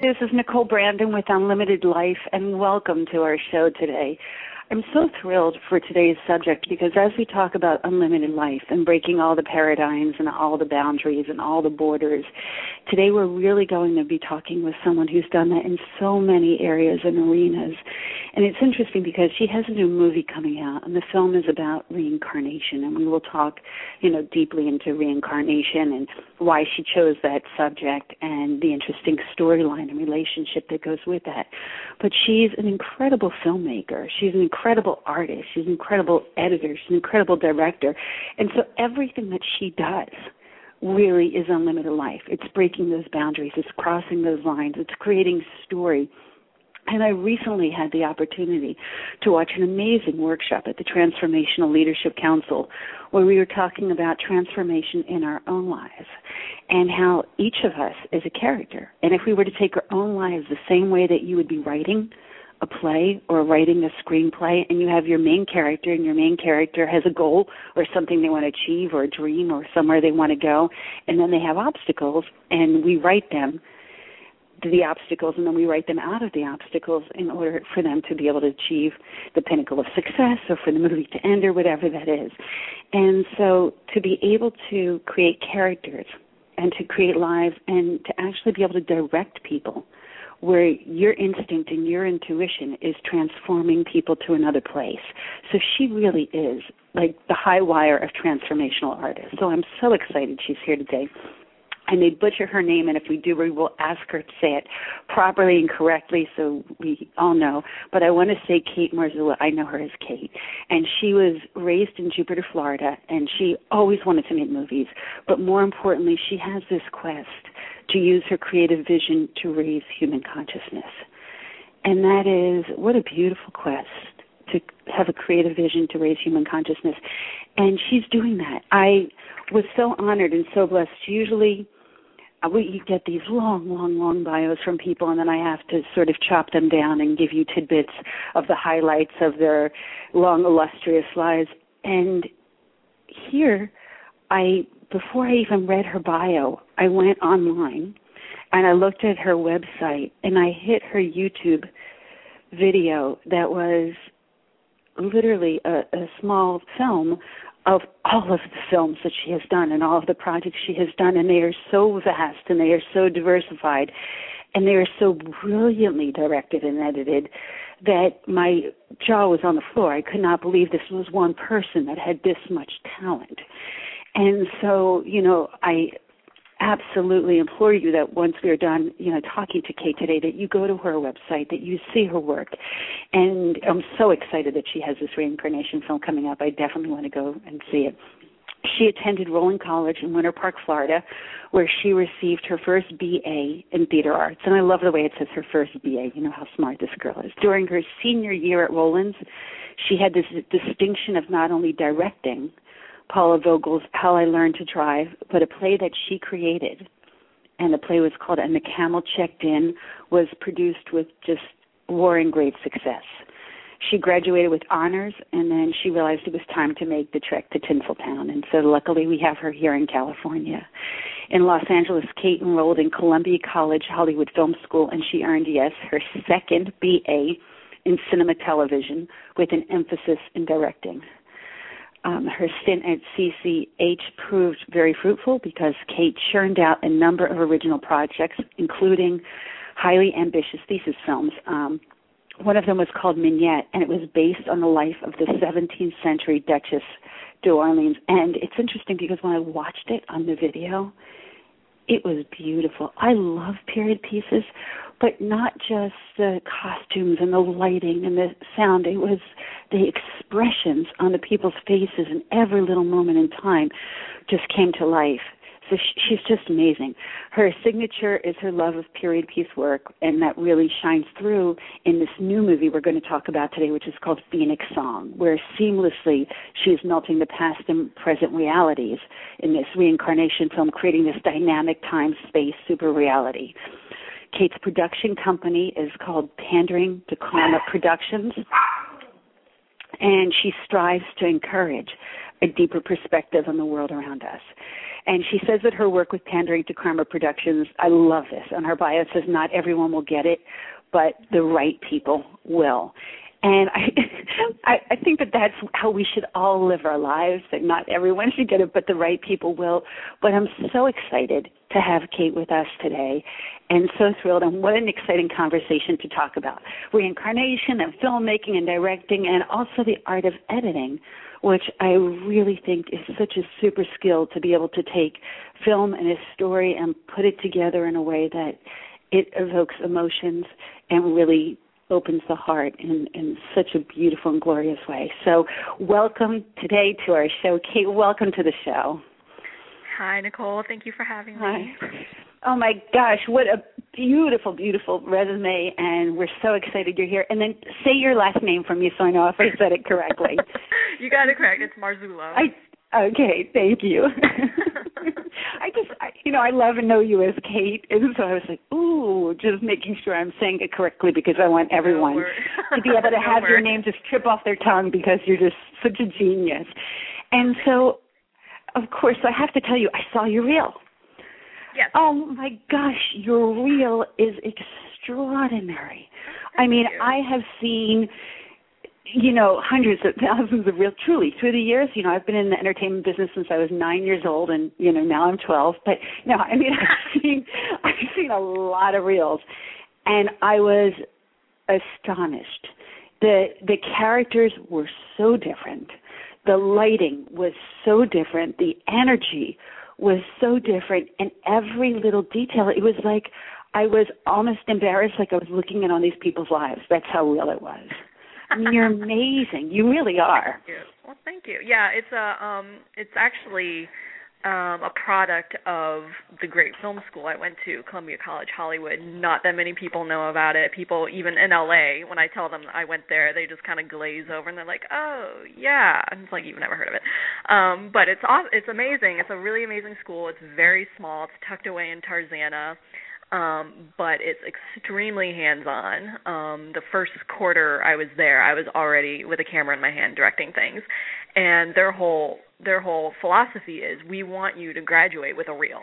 This is Nicole Brandon with Unlimited Life, and welcome to our show today. I'm so thrilled for today's subject because as we talk about unlimited life and breaking all the paradigms and all the boundaries and all the borders, today we're really going to be talking with someone who's done that in so many areas and arenas. And it's interesting because she has a new movie coming out, and the film is about reincarnation, and we will talk, deeply into reincarnation and why she chose that subject and the interesting storyline and relationship that goes with that. But she's an incredible filmmaker. She's an incredible artist. She's an incredible editor. She's an incredible director. And so everything that she does really is unlimited life. It's breaking those boundaries. It's crossing those lines. It's creating story. And I recently had the opportunity to watch an amazing workshop at the Transformational Leadership Council where we were talking about transformation in our own lives and how each of us is a character. And if we were to take our own lives the same way that you would be writing a play or writing a screenplay, and you have your main character, and your main character has a goal or something they want to achieve or a dream or somewhere they want to go, and then they have obstacles, and we write them the obstacles, and then we write them out of the obstacles in order for them to be able to achieve the pinnacle of success or for the movie to end or whatever that is. And so to be able to create characters and to create lives and to actually be able to direct people where your instinct and your intuition is transforming people to another place. So she really is like the high wire of transformational artists. So I'm so excited she's here today. I may butcher her name, and if we do, we will ask her to say it properly and correctly so we all know. But I want to say Kate Marzullo. I know her as Kate. And she was raised in Jupiter, Florida, and she always wanted to make movies. But more importantly, she has this quest to use her creative vision to raise human consciousness. And that is, what a beautiful quest to have a creative vision to raise human consciousness. And she's doing that. I was so honored and so blessed. Usually, you get these long bios from people, and then I have to sort of chop them down and give you tidbits of the highlights of their long, illustrious lives. And here, before I even read her bio, I went online, and I looked at her website, and I hit her YouTube video that was literally a small film of all of the films that she has done and all of the projects she has done, and they are so vast and they are so diversified and they are so brilliantly directed and edited that my jaw was on the floor. I could not believe this was one person that had this much talent. And so, I absolutely implore you that once we are done, talking to Kate today, that you go to her website, that you see her work. And I'm so excited that she has this reincarnation film coming up. I definitely want to go and see it. She attended Rollin College in Winter Park, Florida, where she received her first BA in theater arts. And I love the way it says her first BA. You know how smart this girl is. During her senior year at Rollins, she had this distinction of not only directing Paula Vogel's How I Learned to Drive, but a play that she created. And the play was called And the Camel Checked In, was produced with just roaring great success. She graduated with honors, and then she realized it was time to make the trek to Tinseltown. And so luckily we have her here in California. In Los Angeles, Kate enrolled in Columbia College Hollywood Film School, and she earned, her second BA in cinema television with an emphasis in directing. Her stint at CCH proved very fruitful because Kate churned out a number of original projects, including highly ambitious thesis films. One of them was called Mignette, and it was based on the life of the 17th century Duchess d'Orleans. And it's interesting because when I watched it on the video, it was beautiful. I love period pieces, but not just the costumes and the lighting and the sound. It was the expressions on the people's faces, and every little moment in time just came to life. So she's just amazing. Her signature is her love of period piece work, and that really shines through in this new movie we're going to talk about today, which is called Phoenix Song, where seamlessly she is melting the past and present realities in this reincarnation film, creating this dynamic time-space super reality. Kate's production company is called Pandering to Karma Productions, and she strives to encourage a deeper perspective on the world around us. And she says that her work with Pandering to Karma Productions, I love this. On her bio it says not everyone will get it, but the right people will. And I think that that's how we should all live our lives, that not everyone should get it, but the right people will. But I'm so excited to have Kate with us today and so thrilled. And what an exciting conversation to talk about. Reincarnation and filmmaking and directing and also the art of editing, which I really think is such a super skill to be able to take film and a story and put it together in a way that it evokes emotions and really opens the heart in such a beautiful and glorious way. So welcome today to our show. Kate, welcome to the show. Hi, Nicole. Thank you for having me. Hi. Oh, my gosh, what a beautiful, beautiful resume, and we're so excited you're here. And then say your last name for me so I know if I said it correctly. You got it correct. It's Marzullo. Okay, thank you. I love and know you as Kate, and so I was like, ooh, just making sure I'm saying it correctly because I want everyone to be able to have your name just trip off their tongue because you're just such a genius. And so, of course, I have to tell you, I saw your reel. Yes. Oh, my gosh, your reel is extraordinary. I mean, I have seen hundreds of thousands of reels, truly, through the years. I've been in the entertainment business since I was 9 years old, and, now I'm 12. But, I've seen a lot of reels, and I was astonished. The characters were so different. The lighting was so different. The energy was so different, and every little detail, it was like I was almost embarrassed, like I was looking in on these people's lives. That's how real it was. I mean, you're amazing. You really are. Thank you. Well, thank you. Yeah, it's actually a product of the great film school I went to, Columbia College Hollywood. Not that many people know about it. People, even in LA, when I tell them I went there, they just kind of glaze over and they're like, "Oh, yeah." And it's like, you've never heard of it. But it's amazing. It's a really amazing school. It's very small. It's tucked away in Tarzana. But it's extremely hands-on. The first quarter I was there, I was already with a camera in my hand directing things, and their whole philosophy is we want you to graduate with a reel,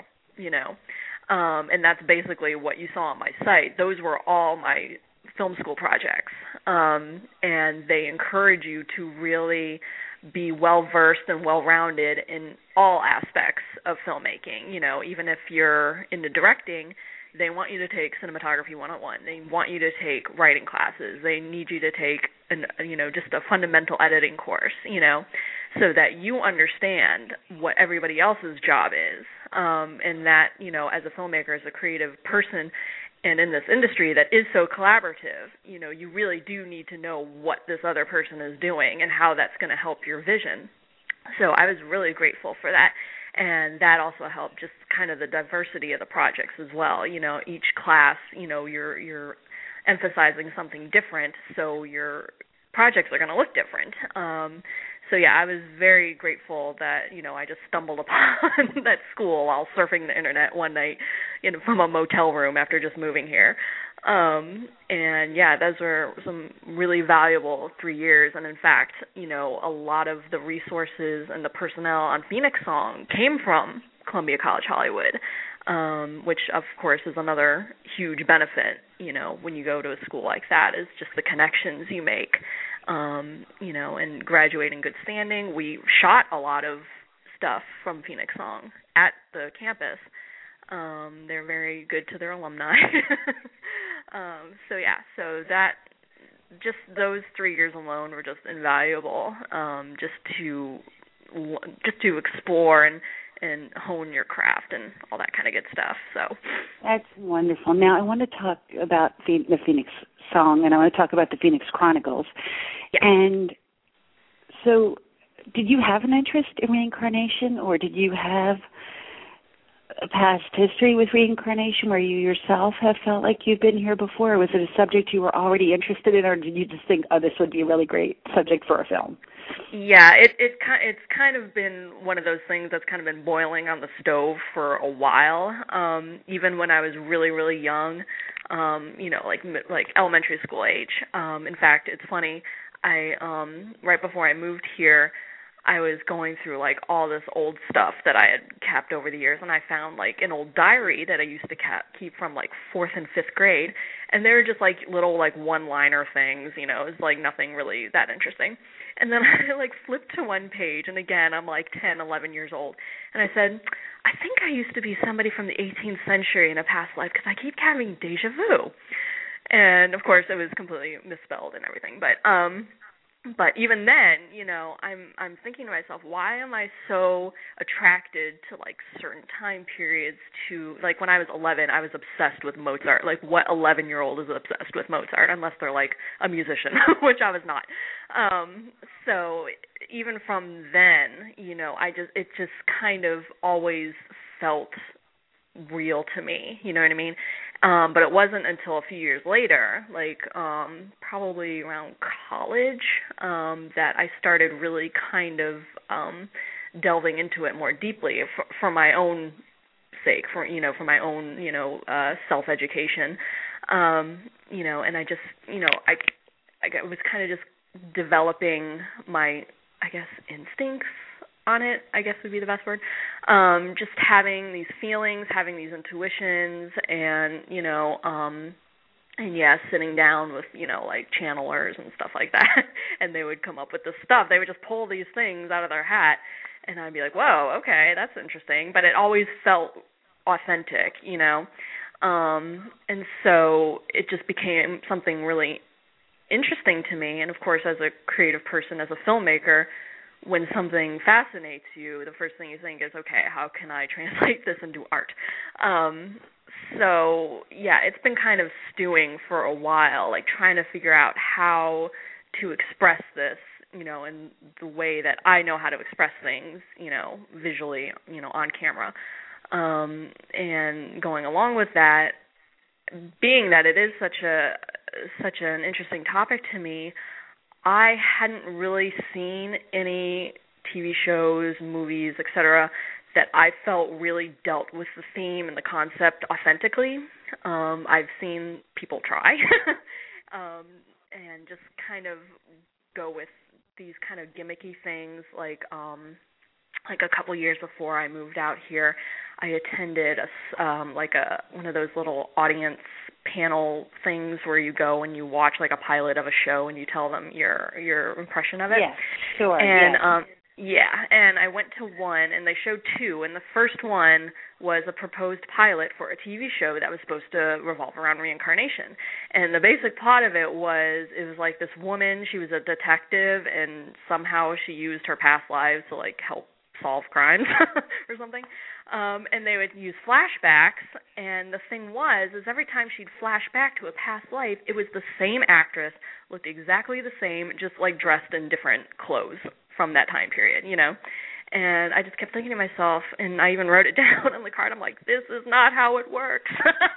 and that's basically what you saw on my site. Those were all my film school projects, and they encourage you to really be well-versed and well-rounded in all aspects of filmmaking. Even if you're into directing, they want you to take cinematography 101. They want you to take writing classes. They need you to take just a fundamental editing course, so that you understand what everybody else's job is, and that, as a filmmaker, as a creative person, and in this industry that is so collaborative, you really do need to know what this other person is doing and how that's going to help your vision. So I was really grateful for that. And that also helped just kind of the diversity of the projects as well. Each class, you're emphasizing something different, so your projects are going to look different. So yeah, I was very grateful that, I just stumbled upon that school while surfing the internet one night from a motel room after just moving here. And yeah, those were some really valuable 3 years. And in fact, a lot of the resources and the personnel on Phoenix Song came from Columbia College Hollywood, which of course is another huge benefit, when you go to a school like that, is just the connections you make, and graduate in good standing. We shot a lot of stuff from Phoenix Song at the campus. They're very good to their alumni. So that, just those 3 years alone were just invaluable, just to explore and hone your craft and all that kind of good stuff. So that's wonderful. Now I want to talk about the Phoenix Song, and I want to talk about the Phoenix Chronicles. Yes. And so, did you have an interest in reincarnation, or did you have a past history with reincarnation where you yourself have felt like you've been here before? Or was it a subject you were already interested in, or did you just think, oh, this would be a really great subject for a film? Yeah, it's kind of been one of those things that's kind of been boiling on the stove for a while. Even when I was really, really young, like elementary school age. In fact, it's funny. I right before I moved here, I was going through like all this old stuff that I had kept over the years, and I found like an old diary that I used to keep from like 4th and 5th grade, and they were just like little like one-liner things, you know, it was like nothing really that interesting. And then I like flipped to one page, and again, I'm like 10, 11 years old, and I said, I think I used to be somebody from the 18th century in a past life because I keep having deja vu. And of course, it was completely misspelled and everything, but even then, you know, I'm thinking to myself, why am I so attracted to like certain time periods? To like when I was 11, I was obsessed with Mozart. Like what 11-year-old is obsessed with Mozart unless they're like a musician, which I was not. So even from then, you know, it just kind of always felt real to me, you know what I mean? But it wasn't until a few years later, like probably around college, that I started really kind of delving into it more deeply for my own sake, for my own, self-education, you know, and I just, you know, I was kind of just developing my, I guess, instincts on it, I guess would be the best word. Just having these feelings, having these intuitions, and, you know, and yeah, sitting down with, you know, like channelers and stuff like that, and they would come up with this stuff. They would just pull these things out of their hat, and I'd be like, whoa, okay, that's interesting. But it always felt authentic, you know. And so it just became something really interesting to me. And, of course, as a creative person, as a filmmaker, when something fascinates you, the first thing you think is, okay, how can I translate this into art? So, yeah, it's been kind of stewing for a while, like trying to figure out how to express this, you know, in the way that I know how to express things, you know, visually, you know, on camera. And going along with that, being that it is such an interesting topic to me, I hadn't really seen any TV shows, movies, etc., that I felt really dealt with the theme and the concept authentically. I've seen people try and just kind of go with these kind of gimmicky things, like a couple years before I moved out here, I attended one of those little audience panel things where you go and you watch like a pilot of a show and you tell them your impression of it. Yes, sure. And and I went to one and they showed two, and the first one was a proposed pilot for a TV show that was supposed to revolve around reincarnation. And the basic plot of it was like this woman, she was a detective, and somehow she used her past lives to like help solve crimes or something. And they would use flashbacks, and the thing is every time she'd flash back to a past life, it was the same actress, looked exactly the same, just like dressed in different clothes from that time period, you know. And I just kept thinking to myself, and I even wrote it down on the card, I'm like, this is not how it works.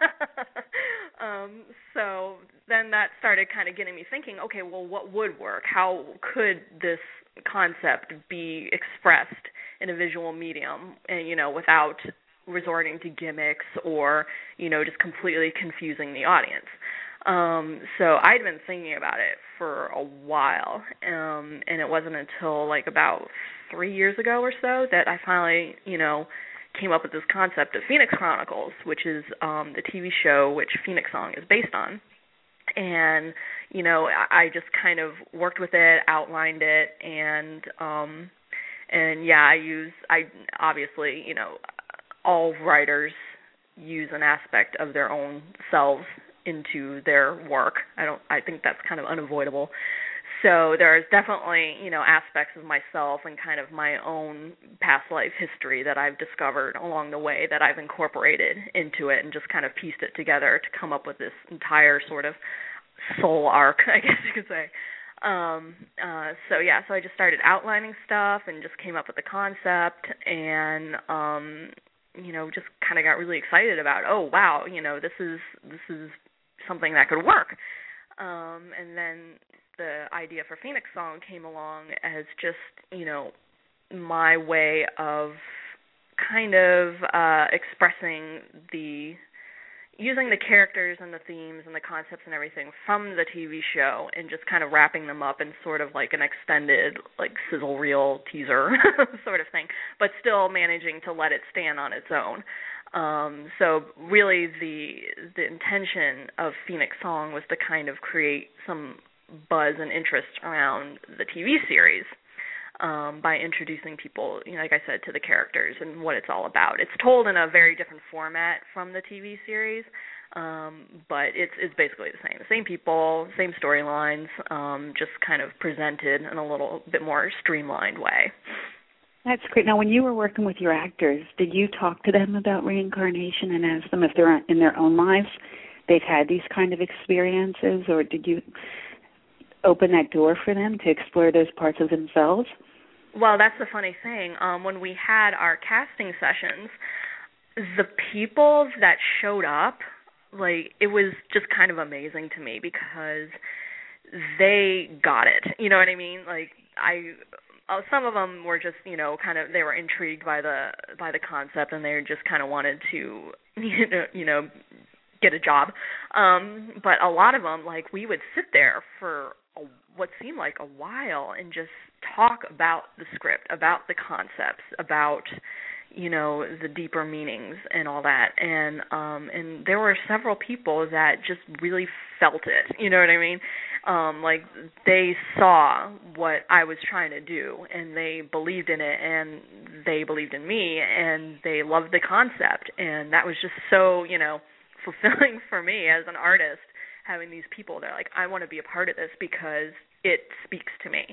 So then that started kind of getting me thinking, okay, well, what would work? How could this concept be expressed in a visual medium, and, you know, without resorting to gimmicks or, you know, just completely confusing the audience? So I'd been thinking about it for a while, and it wasn't until like about 3 years ago or so that I finally, you know, came up with this concept of Phoenix Chronicles, which is the TV show which Phoenix Song is based on. And, you know, I just kind of worked with it, outlined it, and yeah, I obviously, you know, all writers use an aspect of their own selves into their work. I think that's kind of unavoidable. So there's definitely, you know, aspects of myself and kind of my own past life history that I've discovered along the way that I've incorporated into it and just kind of pieced it together to come up with this entire sort of soul arc, I guess you could say. So I just started outlining stuff and just came up with the concept, and you know, just kind of got really excited about, oh wow, you know, this is something that could work. And then the idea for Phoenix Song came along as just, you know, my way of kind of expressing the, using the characters and the themes and the concepts and everything from the TV show and just kind of wrapping them up in sort of like an extended, like sizzle reel teaser sort of thing, but still managing to let it stand on its own. So really the intention of Phoenix Song was to kind of create some buzz and interest around the TV series. By introducing people, like I said, to the characters and what it's all about. It's told in a very different format from the TV series, but it's basically the same. Same people, same storylines, just kind of presented in a little bit more streamlined way. That's great. Now, when you were working with your actors, did you talk to them about reincarnation and ask them if they're in their own lives they've had these kind of experiences, or did you open that door for them to explore those parts of themselves? Well, that's the funny thing. When we had our casting sessions, the people that showed up, like, it was just kind of amazing to me because they got it. You know what I mean? Like, some of them were just, kind of, they were intrigued by the concept, and they just kind of wanted to, get a job. But a lot of them, like, we would sit there for what seemed like a while and just talk about the script, about the concepts, about, the deeper meanings and all that. And there were several people that just really felt it. You know what I mean? Like, they saw what I was trying to do, and they believed in it, and they believed in me, and they loved the concept. And that was just so, fulfilling for me as an artist, having these people that are like, I want to be a part of this because it speaks to me,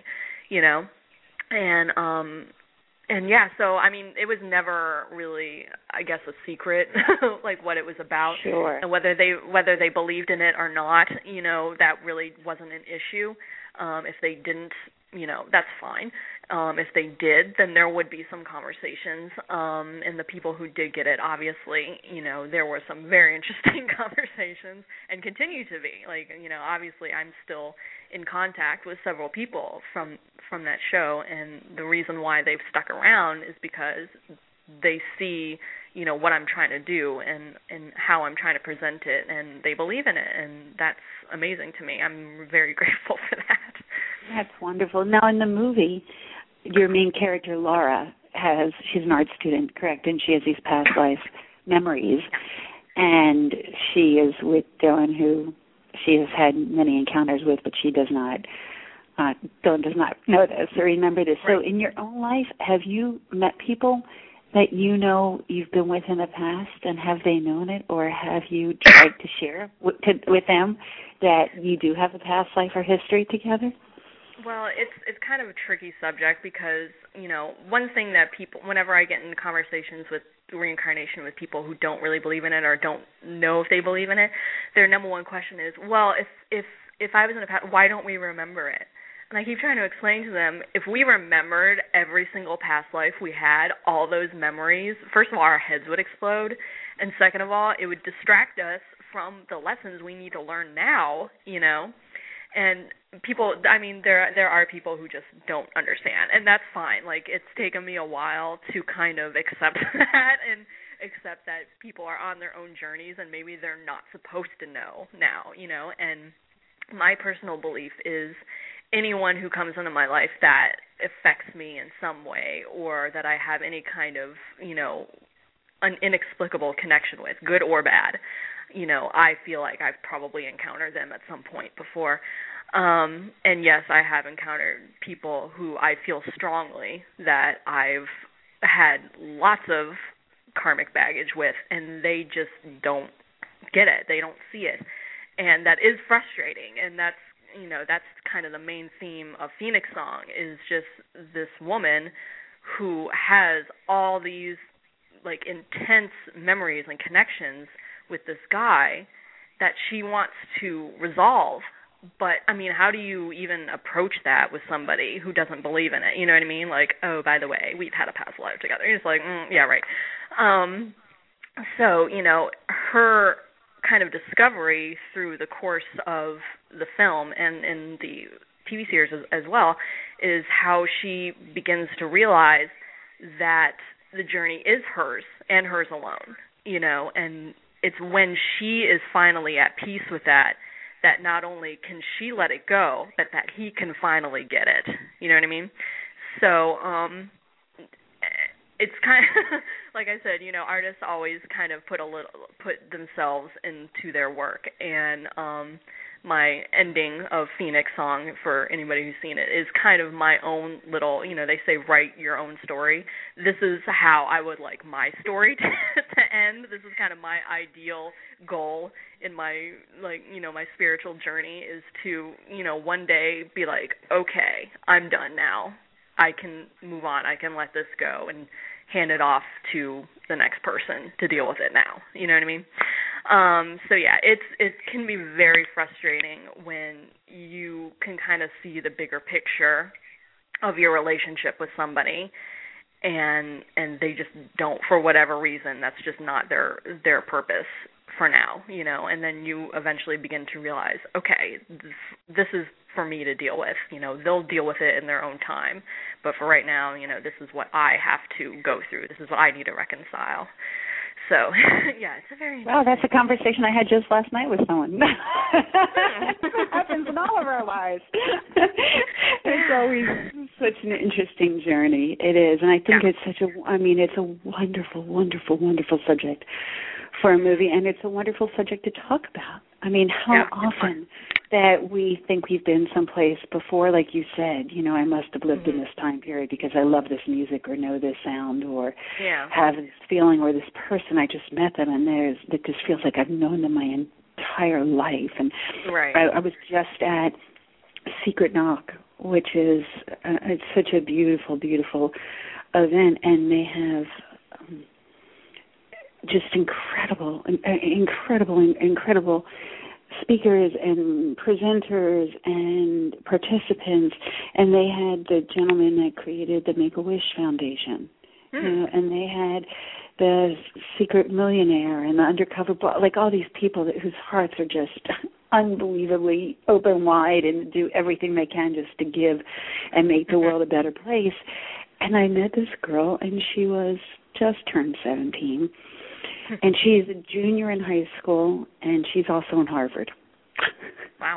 And yeah, so I mean, it was never really, I guess, a secret, like what it was about, sure. And whether they believed in it or not, that really wasn't an issue. If they didn't, that's fine. If they did, then there would be some conversations. And the people who did get it, obviously, there were some very interesting conversations and continue to be. Like, obviously I'm still in contact with several people from that show, and the reason why they've stuck around is because they see, what I'm trying to do and how I'm trying to present it, and they believe in it, and that's amazing to me. I'm very grateful for that. That's wonderful. Now, in the movie, your main character, Laura, she's an art student, correct? And she has these past life memories. And she is with Dylan, who she has had many encounters with, but she does not, Dylan does not know this or remember this. Right. So in your own life, have you met people that you've been with in the past, and have they known it, or have you tried to share with them that you do have a past life or history together? Well, it's kind of a tricky subject because, one thing that people, whenever I get into conversations with reincarnation with people who don't really believe in it or don't know if they believe in it, their number one question is, well, if I was in a past, why don't we remember it? And I keep trying to explain to them, if we remembered every single past life we had, all those memories, first of all, our heads would explode, and second of all, it would distract us from the lessons we need to learn now, And people, I mean, there are people who just don't understand, and that's fine. Like, it's taken me a while to kind of accept that and accept that people are on their own journeys and maybe they're not supposed to know now, And my personal belief is anyone who comes into my life that affects me in some way or that I have any kind of, an inexplicable connection with, good or bad, I feel like I've probably encountered them at some point before. And yes, I have encountered people who I feel strongly that I've had lots of karmic baggage with, and they just don't get it. They don't see it. And that is frustrating, and that's kind of the main theme of Phoenix Song, is just this woman who has all these, like, intense memories and connections with this guy that she wants to resolve. But, I mean, how do you even approach that with somebody who doesn't believe in it? You know what I mean? Like, oh, by the way, we've had a past life together. You're just like, yeah, right. So, her kind of discovery through the course of the film and in the TV series as well is how she begins to realize that the journey is hers and hers alone, and it's when she is finally at peace with that, that not only can she let it go, but that he can finally get it. You know what I mean? So it's kind of like I said, you know, artists always kind of put themselves into their work, and my ending of Phoenix song, for anybody who's seen it, is kind of my own little, you know, they say write your own story. This is how I would like my story to end. This is kind of my ideal goal in my, like, you know, my spiritual journey, is to, you know, one day be like, okay, I'm done now. I can move on. I can let this go and hand it off to the next person to deal with it now. You know what I mean? So yeah, it can be very frustrating when you can kind of see the bigger picture of your relationship with somebody, and they just don't, for whatever reason, that's just not their purpose for now, you know, and then you eventually begin to realize, okay, this is for me to deal with, you know, they'll deal with it in their own time, but for right now, you know, this is what I have to go through, this is what I need to reconcile. So, yeah, it's a very... Wow, that's a conversation I had just last night with someone. It happens in all of our lives. It's always such an interesting journey. It is, and I think it's a wonderful, wonderful, wonderful subject for a movie, and it's a wonderful subject to talk about. I mean, how often that we think we've been someplace before, like you said, you know, I must have lived in this time period because I love this music or know this sound or have this feeling, or this person, I just met them and it just feels like I've known them my entire life. And I was just at Secret Knock, which is it's such a beautiful, beautiful event, and they have just incredible speakers and presenters and participants, and they had the gentleman that created the Make-A-Wish Foundation, you know, and they had the Secret Millionaire and the Undercover like all these people whose hearts are just unbelievably open wide and do everything they can just to give and make the world a better place. And I met this girl, and she was just turned 17. And she's a junior in high school, and she's also in Harvard. Wow.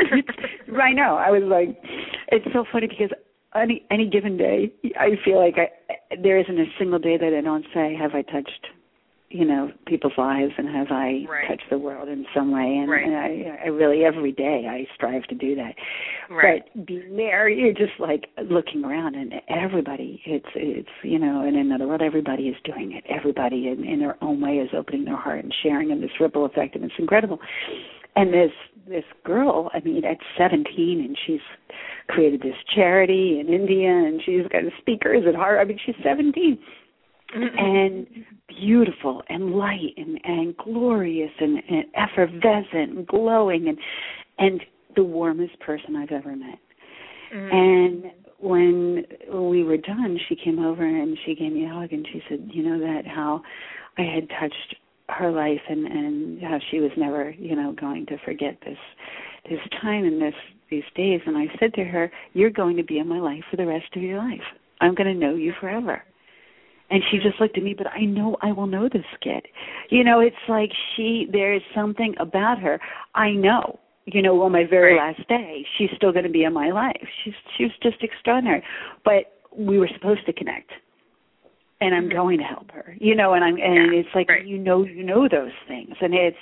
I know. I was like, it's so funny because any given day, I feel like there isn't a single day that I don't say, have I touched, you know, people's lives, and have I touched the world in some way? And I really, every day, I strive to do that. But being there, you're just like looking around, and everybody, it's you know, in another world, everybody is doing it. Everybody in their own way is opening their heart and sharing, and this ripple effect, and it's incredible. And this girl, I mean, at 17, and she's created this charity in India, and she's got speakers at Harvard. I mean, she's 17. And beautiful and light and glorious and effervescent and glowing and the warmest person I've ever met. And when we were done, she came over and she gave me a hug, and she said, you know, that how I had touched her life and how she was never, you know, going to forget this time and these days. And I said to her, you're going to be in my life for the rest of your life. I'm going to know you forever. And she just looked at me, but I know I will know this kid. You know, it's like there is something about her. I know, you know, on my very last day, she's still going to be in my life. She's just extraordinary. But we were supposed to connect, and I'm going to help her. You know, and it's like you know those things, and it's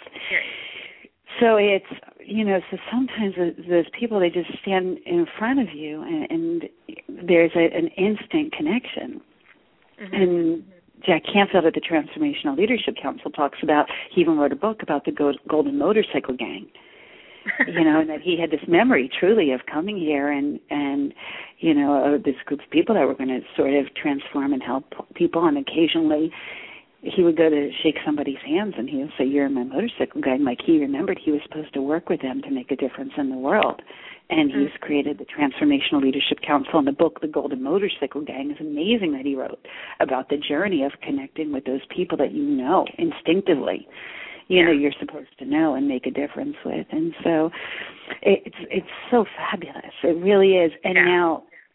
so it's, you know, so sometimes those people, they just stand in front of you, and there's an instant connection. And Jack Canfield at the Transformational Leadership Council talks about, he even wrote a book about the Golden Motorcycle Gang, you know, and that he had this memory truly of coming here and you know, this group of people that were going to sort of transform and help people, and occasionally he would go to shake somebody's hands and he would say, you're my motorcycle gang. Like, he remembered he was supposed to work with them to make a difference in the world. And he's created the Transformational Leadership Council, and the book, The Golden Motorcycle Gang, is amazing that he wrote about the journey of connecting with those people that you know instinctively, you know, you're supposed to know and make a difference with. And so it's so fabulous. It really is. And now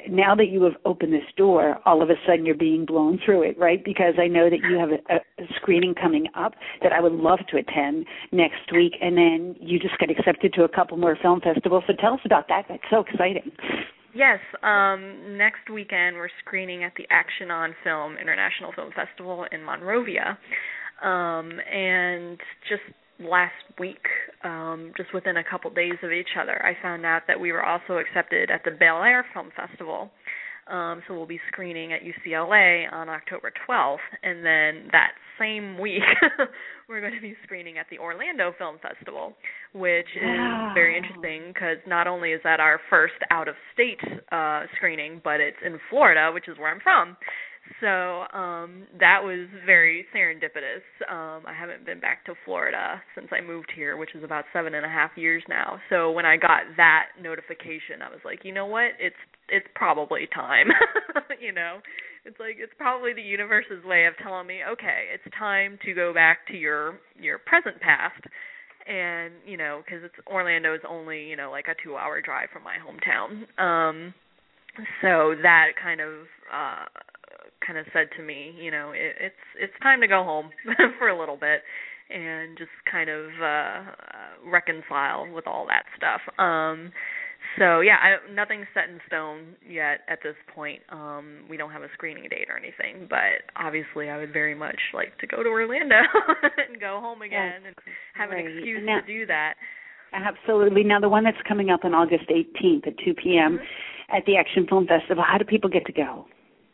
now that you have opened this door, all of a sudden you're being blown through it, right? Because I know that you have a screening coming up that I would love to attend next week, and then you just got accepted to a couple more film festivals. So tell us about that. That's so exciting. Yes, next weekend we're screening at the Action on Film International Film Festival in Monrovia. And just last week, just within a couple days of each other, I found out that we were also accepted at the Bel Air Film Festival. So we'll be screening at UCLA on October 12th, and then that same week we're going to be screening at the Orlando Film Festival, which is very interesting because not only is that our first out-of-state screening, but it's in Florida, which is where I'm from. So that was very serendipitous. I haven't been back to Florida since I moved here, which is about 7.5 years now. So when I got that notification, I was like, you know what? It's probably time. You know, it's like it's probably the universe's way of telling me, okay, it's time to go back to your present past. And you know, because Orlando is only like a 2-hour drive from my hometown. So that kind of said to me, it's time to go home for a little bit and just kind of reconcile with all that stuff. So yeah, nothing's set in stone yet at this point. We don't have a screening date or anything, but obviously I would very much like to go to Orlando and go home again and have an excuse to do that. Absolutely. Now the one that's coming up on August 18th at 2 p.m. at the Action Film Festival, how do people get to go?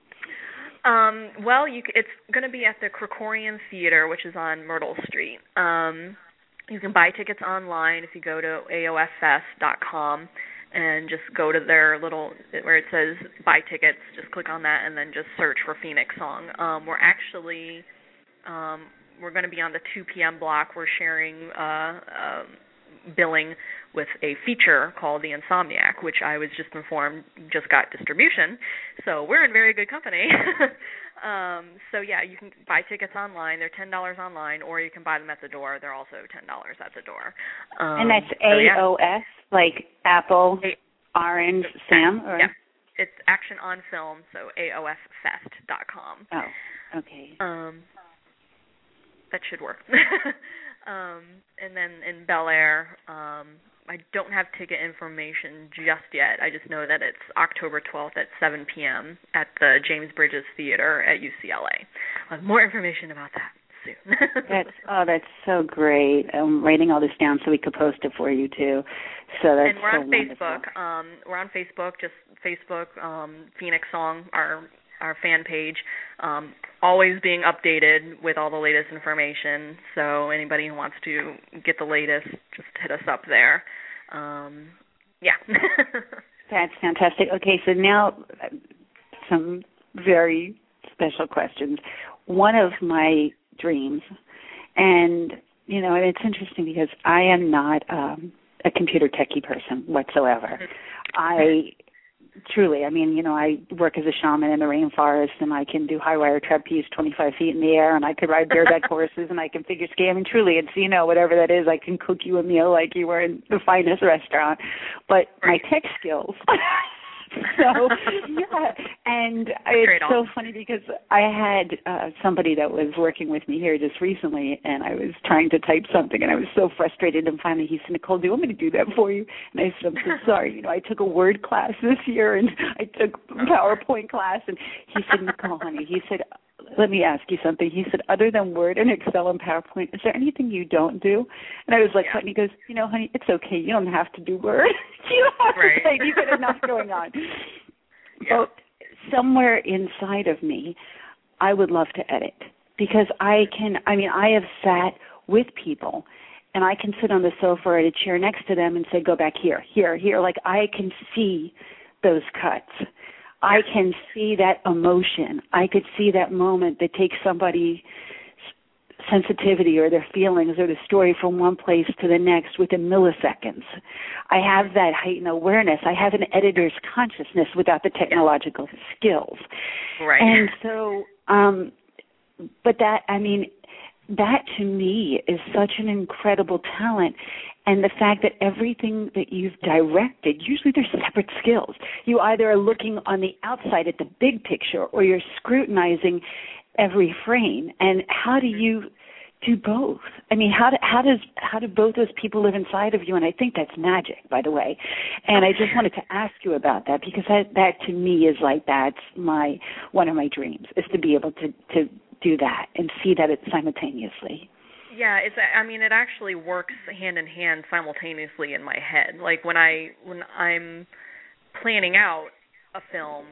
Well, it's going to be at the Krikorian Theater, which is on Myrtle Street. You can buy tickets online if you go to aoffest.com and just go to their little, where it says buy tickets, just click on that and then just search for Phoenix Song. We're going to be on the 2 p.m. block. We're sharing billing with a feature called The Insomniac, which I was just informed just got distribution. So we're in very good company. So yeah, you can buy tickets online. They're $10 online, or you can buy them at the door. They're also $10 at the door. And that's AOS, like Apple, Orange, Sam? Or? Yeah, it's Action on Film, so aoffest.com. Oh, okay. That should work. And then in Bel Air, I don't have ticket information just yet. I just know that it's October 12th at 7 p.m. at the James Bridges Theater at UCLA. I'll have more information about that soon. That's so great. I'm writing all this down so we could post it for you too. So that's and we're on Facebook. Wonderful. We're on Facebook, just Facebook, Phoenix Song, our fan page, always being updated with all the latest information. So anybody who wants to get the latest, just hit us up there. Yeah. That's fantastic. Okay, so now some very special questions. One of my dreams, and it's interesting because I am not a computer techie person whatsoever. I work as a shaman in the rainforest, and I can do high wire trapeze 25 feet in the air, and I could ride bareback horses, and I can figure skate. I mean, truly, it's, whatever that is, I can cook you a meal like you were in the finest restaurant. But my tech skills... So, yeah, and it's so funny because I had somebody that was working with me here just recently, and I was trying to type something, and I was so frustrated, and finally he said, Nicole, do you want me to do that for you? And I said, I'm so sorry. I took a Word class this year, and I took a PowerPoint class, and he said, Nicole, honey, he said, let me ask you something. He said, other than Word and Excel and PowerPoint, is there anything you don't do? And I was like, what? And he goes, honey, it's okay. You don't have to do Word. You don't have to say you've got enough going on. Yeah. But somewhere inside of me, I would love to edit because I have sat with people and I can sit on the sofa or at a chair next to them and say, go back here. Like I can see those cuts. I can see that emotion. I could see that moment that takes somebody's sensitivity or their feelings or the story from one place to the next within milliseconds. I have that heightened awareness. I have an editor's consciousness without the technological skills. Right. And so, but that to me is such an incredible talent. And the fact that everything that you've directed, usually they're separate skills. You either are looking on the outside at the big picture or you're scrutinizing every frame. And how do you do both? I mean, how do both those people live inside of you? And I think that's magic, by the way. And I just wanted to ask you about that, because that to me is like, that's one of my dreams, is to be able to do that and see that it's simultaneously. Yeah, it actually works hand in hand simultaneously in my head. Like when I'm planning out a film,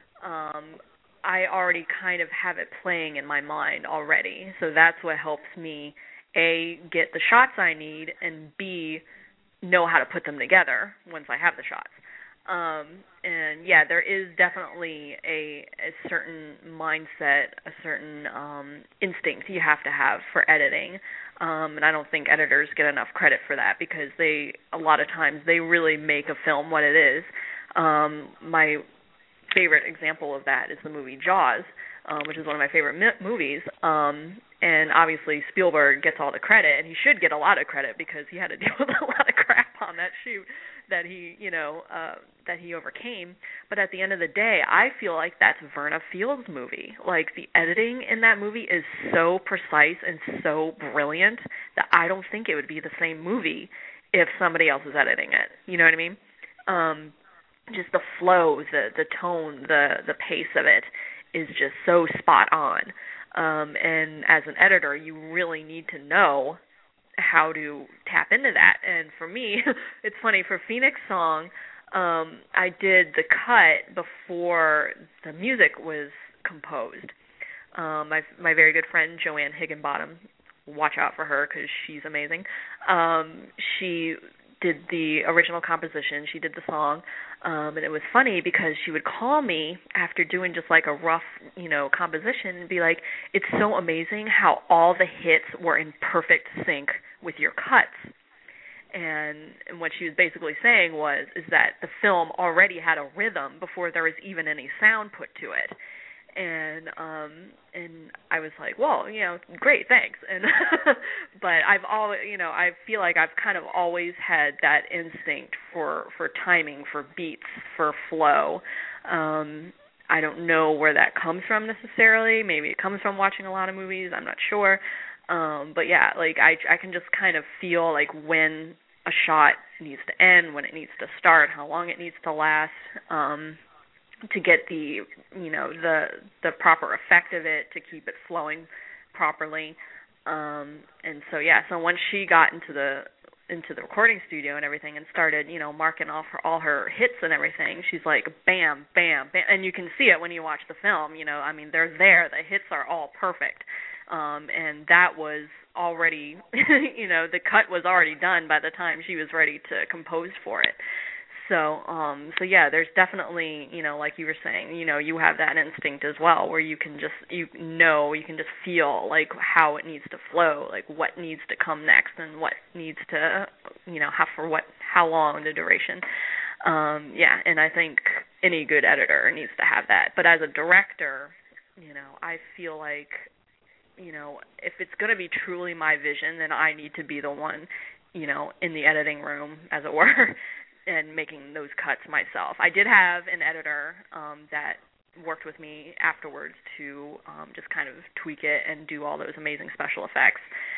I already kind of have it playing in my mind already. So that's what helps me, A, get the shots I need, and B, know how to put them together once I have the shots. And yeah, there is definitely a certain mindset, a certain instinct you have to have for editing. And I don't think editors get enough credit for that, because a lot of times they really make a film what it is. My favorite example of that is the movie Jaws, which is one of my favorite movies. And obviously Spielberg gets all the credit, and he should get a lot of credit, because he had to deal with a lot of crap on that shoot that he overcame. But at the end of the day, I feel like that's Verna Field's movie. Like, the editing in that movie is so precise and so brilliant that I don't think it would be the same movie if somebody else was editing it. You know what I mean? Just the flow, the tone, the pace of it is just so spot on. And as an editor, you really need to know how to tap into that. And for me, it's funny, for Phoenix Song, I did the cut before the music was composed. My very good friend Joanne Higginbottom, watch out for her because she's amazing. She did the original composition. She did the song, and it was funny because she would call me after doing just like a rough, composition and be like, "It's so amazing how all the hits were in perfect sync with your cuts." And what she was basically saying is that the film already had a rhythm before there was even any sound put to it. And I was like, well, great, thanks. And but I feel like I've kind of always had that instinct for timing, for beats, for flow. I don't know where that comes from necessarily. Maybe it comes from watching a lot of movies. I'm not sure. But yeah, like I can just kind of feel like when a shot needs to end, when it needs to start, how long it needs to last. To get the proper effect of it, to keep it flowing properly, and so once she got into the recording studio and everything and started marking off all her hits and everything, she's like bam, bam, bam, and you can see it when you watch the film. They're there. The hits are all perfect, and that was already the cut was already done by the time she was ready to compose for it. So yeah, there's definitely, like you were saying, you have that instinct as well, where you can just, you can just feel like how it needs to flow, like what needs to come next and what needs to, how long the duration. And I think any good editor needs to have that. But as a director, I feel like, if it's going to be truly my vision, then I need to be the one, in the editing room, as it were, and making those cuts myself. I did have an editor that worked with me afterwards to just kind of tweak it and do all those amazing special effects.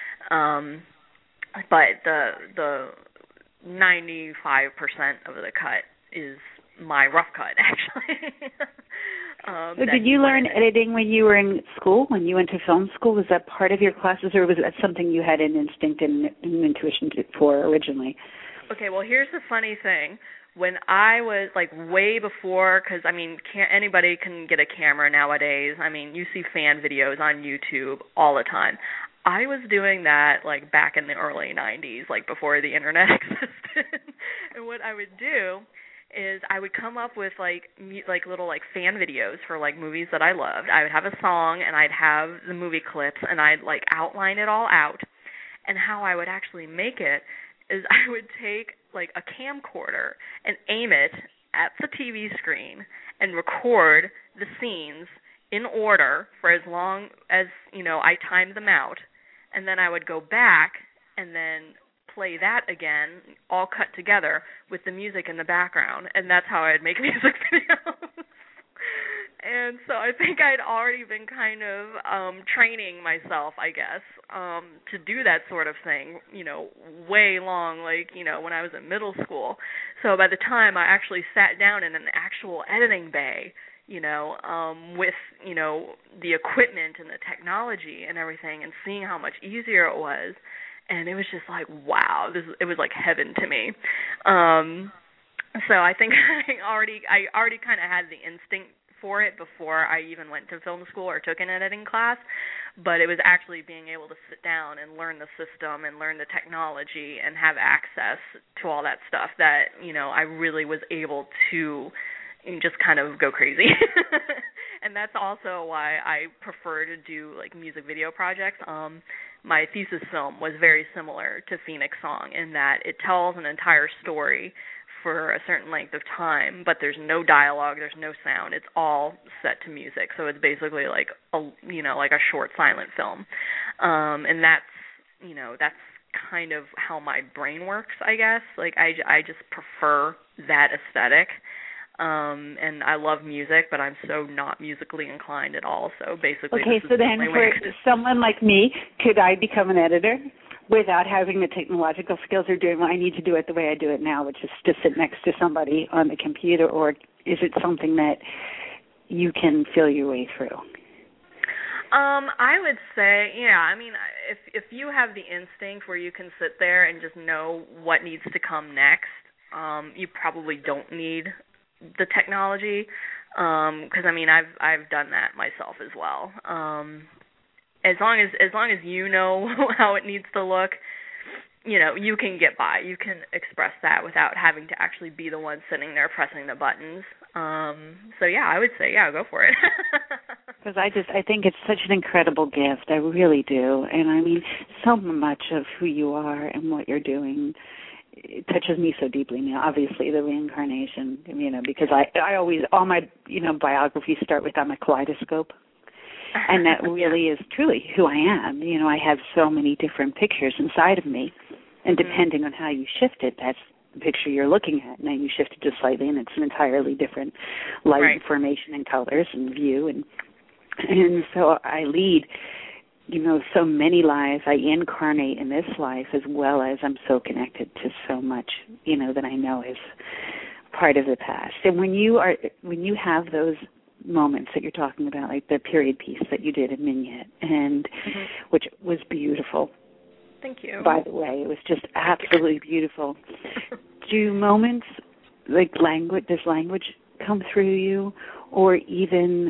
But the 95% of the cut is my rough cut, actually. So did you learn editing when you were in school, when you went to film school? Was that part of your classes, or was that something you had an instinct and an intuition for originally? Okay, well, here's the funny thing. When I was, way before, because, anybody can get a camera nowadays. You see fan videos on YouTube all the time. I was doing that, back in the early 90s, before the Internet existed. And what I would do is I would come up with, little, fan videos for, movies that I loved. I would have a song, and I'd have the movie clips, and I'd, outline it all out. And how I would actually make it is I would take, a camcorder and aim it at the TV screen and record the scenes in order for as long as, I timed them out. And then I would go back and then play that again, all cut together with the music in the background, and that's how I'd make music videos. And so I think I'd already been kind of training myself, I guess, to do that sort of thing, way long, when I was in middle school. So by the time I actually sat down in an actual editing bay, with, the equipment and the technology and everything, and seeing how much easier it was, and it was just like, wow, it was like heaven to me. So I think I already kind of had the instinct for it before I even went to film school or took an editing class, but it was actually being able to sit down and learn the system and learn the technology and have access to all that stuff that, I really was able to just kind of go crazy. And that's also why I prefer to do music video projects. My thesis film was very similar to Phoenix Song in that it tells an entire story for a certain length of time, but there's no dialogue, there's no sound. It's all set to music, so it's basically like a short silent film. And that's kind of how my brain works, I guess. I just prefer that aesthetic. And I love music, but I'm so not musically inclined at all. So basically, okay. So then, for someone like me, could I become an editor without having the technological skills or doing what I need to do it the way I do it now, which is to sit next to somebody on the computer, or is it something that you can feel your way through? I would say, yeah. I mean, if you have the instinct where you can sit there and just know what needs to come next, you probably don't need the technology, because I mean I've done that myself as well. As long as you know how it needs to look, you can get by. You can express that without having to actually be the one sitting there pressing the buttons. So yeah, I would say go for it. Because I think it's such an incredible gift. I really do, and I mean so much of who you are and what you're doing. It touches me so deeply now. Obviously, the reincarnation, because I always, all my, biographies start with I'm a kaleidoscope. And that really is truly who I am. I have so many different pictures inside of me. And depending on how you shift it, that's the picture you're looking at. Now you shift it just slightly, and it's an entirely different light and formation and colors and view. And so I lead so many lives. I incarnate in this life as well as I'm so connected to so much, that I know is part of the past. And when you have those moments that you're talking about, like the period piece that you did in Mignette, and which was beautiful. Thank you. By the way, it was just absolutely beautiful. Do moments like does language come through you, or even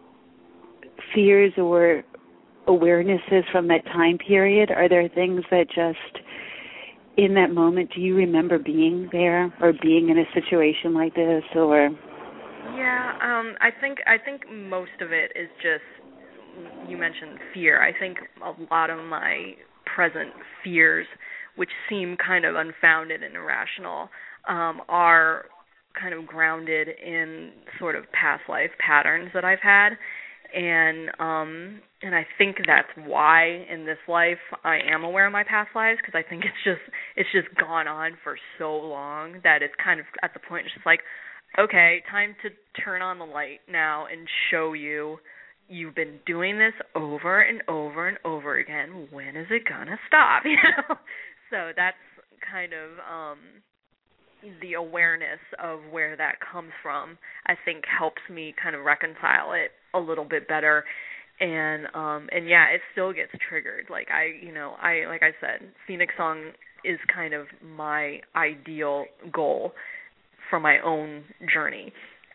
fears or awarenesses from that time period? Are there things that just in that moment, do you remember being there or being in a situation like this, or? Yeah, I think most of it is just, you mentioned fear. I think a lot of my present fears, which seem kind of unfounded and irrational, are kind of grounded in sort of past life patterns that I've had. And I think that's why in this life I am aware of my past lives, because I think it's just gone on for so long that it's kind of at the point it's just like, okay, time to turn on the light now and show you you've been doing this over and over and over again. When is it gonna stop? So that's kind of the awareness of where that comes from, I think helps me kind of reconcile it a little bit better. And yeah, it still gets triggered. Like I said, Phoenix Song is kind of my ideal goal for my own journey.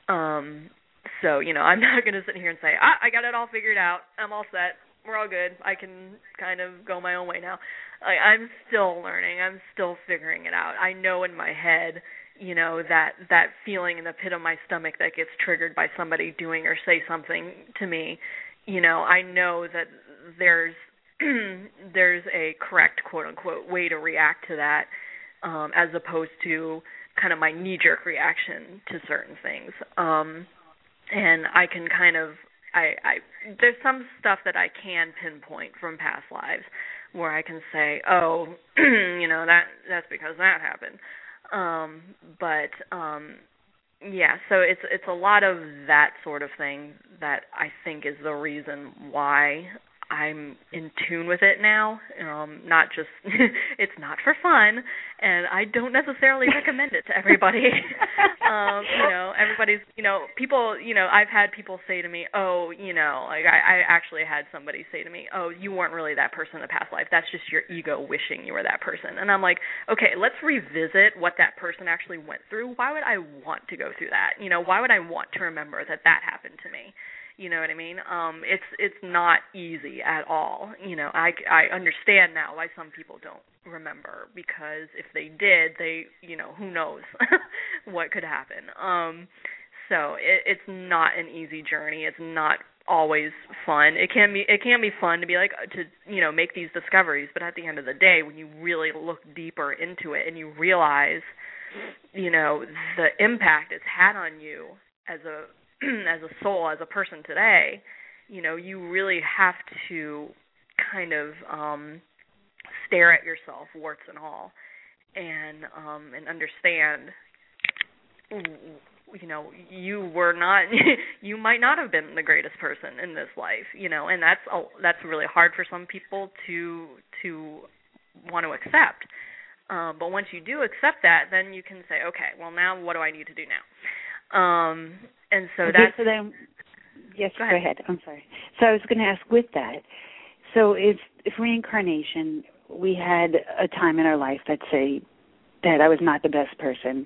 So, I'm not going to sit here and say, I got it all figured out. I'm all set. We're all good. I can kind of go my own way now. I'm still learning. I'm still figuring it out. I know in my head, that feeling in the pit of my stomach that gets triggered by somebody doing or say something to me. I know that there's a correct, quote unquote, way to react to that, as opposed to kind of my knee-jerk reaction to certain things. And I can kind of, there's some stuff that I can pinpoint from past lives, where I can say, oh, that's because that happened. Yeah, so it's a lot of that sort of thing that I think is the reason why I'm in tune with it now. Not just it's not for fun, and I don't necessarily recommend it to everybody. Everybody's, people, I've had people say to me, oh, like I actually had somebody say to me, oh, you weren't really that person in a past life. That's just your ego wishing you were that person. And I'm like, okay, let's revisit what that person actually went through. Why would I want to go through that? Why would I want to remember that happened to me? You know what I mean? It's not easy at all. I understand now why some people don't remember, because if they did, who knows what could happen. So it's not an easy journey. It's not always fun. It can be fun to be like to make these discoveries, but at the end of the day, when you really look deeper into it and you realize the impact it's had on you as a soul, as a person today, you really have to kind of stare at yourself, warts and all, and understand, you were not, you might not have been the greatest person in this life, and that's really hard for some people to want to accept. But once you do accept that, then you can say, okay, well, now what do I need to do now? And so that's... So then, yes, go ahead. I'm sorry. So I was going to ask with that, so if reincarnation, we had a time in our life, let's say, that I was not the best person,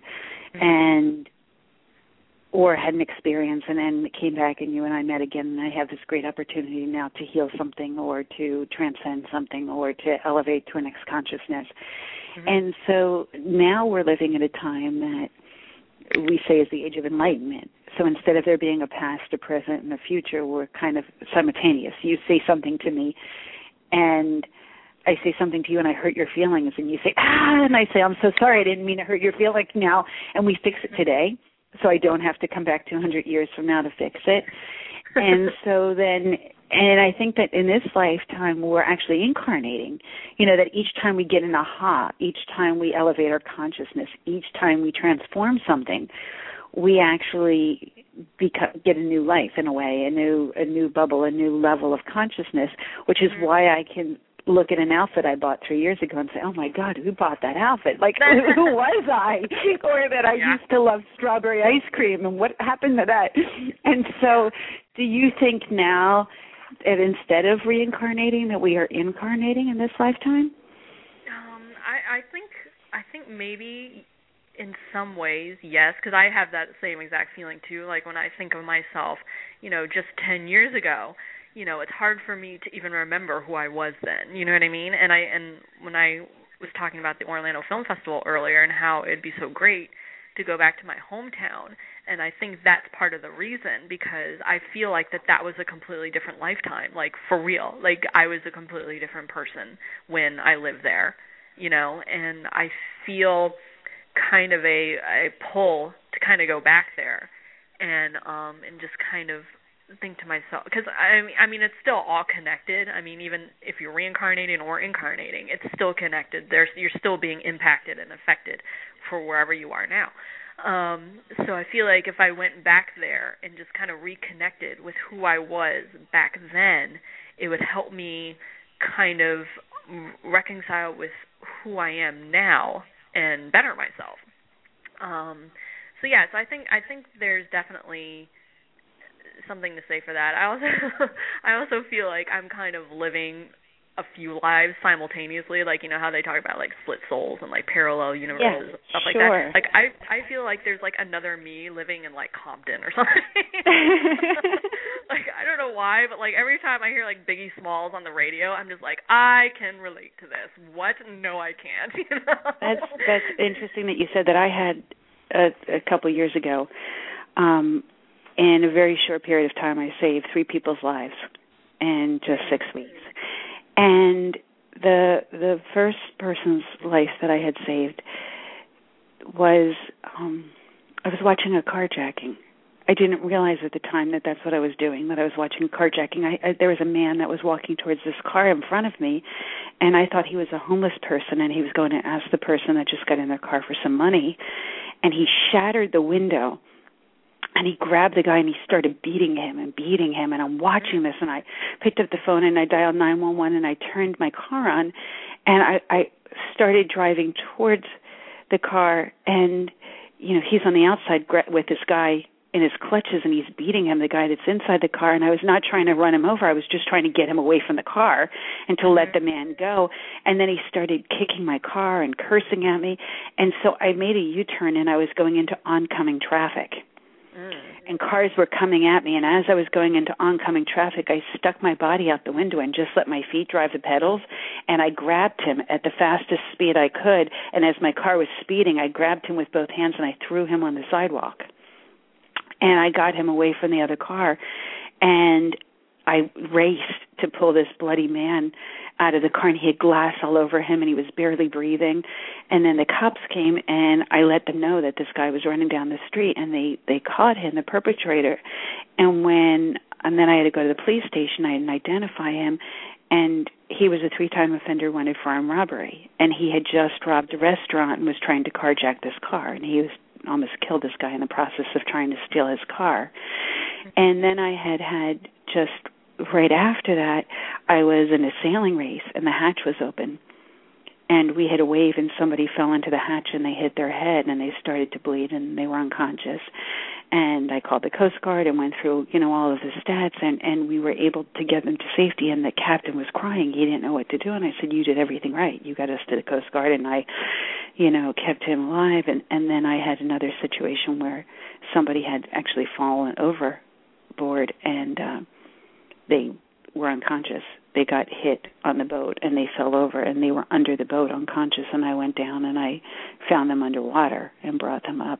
or had an experience, and then came back and you and I met again, and I have this great opportunity now to heal something or to transcend something or to elevate to a next consciousness. And so now we're living at a time that we say is the age of enlightenment. So instead of there being a past, a present, and a future, we're kind of simultaneous. You say something to me, and I say something to you, and I hurt your feelings, and you say, and I say, I'm so sorry, I didn't mean to hurt your feelings now, and we fix it today, so I don't have to come back 200 years from now to fix it. And so then, and I think that in this lifetime, we're actually incarnating, that each time we get an aha, each time we elevate our consciousness, each time we transform something, we actually get a new life in a way, a new bubble, a new level of consciousness, which is why I can look at an outfit I bought 3 years ago and say, oh, my God, who bought that outfit? Like, who was I? Or that I used to love strawberry ice cream, and what happened to that? And so do you think now that instead of reincarnating that we are incarnating in this lifetime? I think maybe in some ways, yes, because I have that same exact feeling, too. Like, when I think of myself, just 10 years ago, it's hard for me to even remember who I was then. You know what I mean? And when I was talking about the Orlando Film Festival earlier and how it'd be so great to go back to my hometown, and I think that's part of the reason, because I feel like that was a completely different lifetime, like, for real. Like, I was a completely different person when I lived there, and I feel kind of a pull to kind of go back there and just kind of think to myself, because I mean it's still all connected. I mean, even if you're reincarnating or incarnating, it's still connected. You're still being impacted and affected for wherever you are now. So I feel like if I went back there and just kind of reconnected with who I was back then, it would help me kind of reconcile with who I am now and better myself. So I think there's definitely something to say for that. I also feel like I'm kind of living a few lives simultaneously, like how they talk about like split souls and like parallel universes and stuff like that. Like I feel like there's like another me living in like Compton or something. Like I don't know why, but like every time I hear like Biggie Smalls on the radio, I'm just like, I can relate to this. What? No, I can't. That's interesting that you said that. I had a couple of years ago. In a very short period of time, I saved 3 people's lives in just 6 weeks. And the first person's life that I had saved was, I was watching a carjacking. I didn't realize at the time that that's what I was doing, that I was watching carjacking. There was a man that was walking towards this car in front of me, and I thought he was a homeless person, and he was going to ask the person that just got in their car for some money, and he shattered the window, and he grabbed the guy, and he started beating him, and I'm watching this, and I picked up the phone, and I dialed 911, and I turned my car on, and I started driving towards the car, and, you know, he's on the outside with this guy in his clutches, and he's beating him, the guy that's inside the car, and I was not trying to run him over. I was just trying to get him away from the car and to let the man go. And then he started kicking my car and cursing at me. And so I made a U-turn, and I was going into oncoming traffic. And cars were coming at me, and as I was going into oncoming traffic, I stuck my body out the window and just let my feet drive the pedals, and I grabbed him at the fastest speed I could, and as my car was speeding, I grabbed him with both hands, and I threw him on the sidewalk. And I got him away from the other car, and I raced to pull this bloody man out of the car, and he had glass all over him, and he was barely breathing. And then the cops came, and I let them know that this guy was running down the street, and they caught him, the perpetrator. And then I had to go to the police station. I didn't identify him, and he was a 3-time offender wanted for armed robbery, and he had just robbed a restaurant and was trying to carjack this car, and he was almost killed this guy in the process of trying to steal his car. And then I had just right after that, I was in a sailing race, and the hatch was open. And we had a wave, and somebody fell into the hatch, and they hit their head, and they started to bleed, and they were unconscious. And I called the Coast Guard and went through, you know, all of the stats, and we were able to get them to safety. And the captain was crying. He didn't know what to do. And I said, you did everything right. You got us to the Coast Guard, and I, you know, kept him alive. And then I had another situation where somebody had actually fallen overboard, and they were unconscious. They got hit on the boat, and they fell over, and they were under the boat unconscious, and I went down, and I found them underwater and brought them up.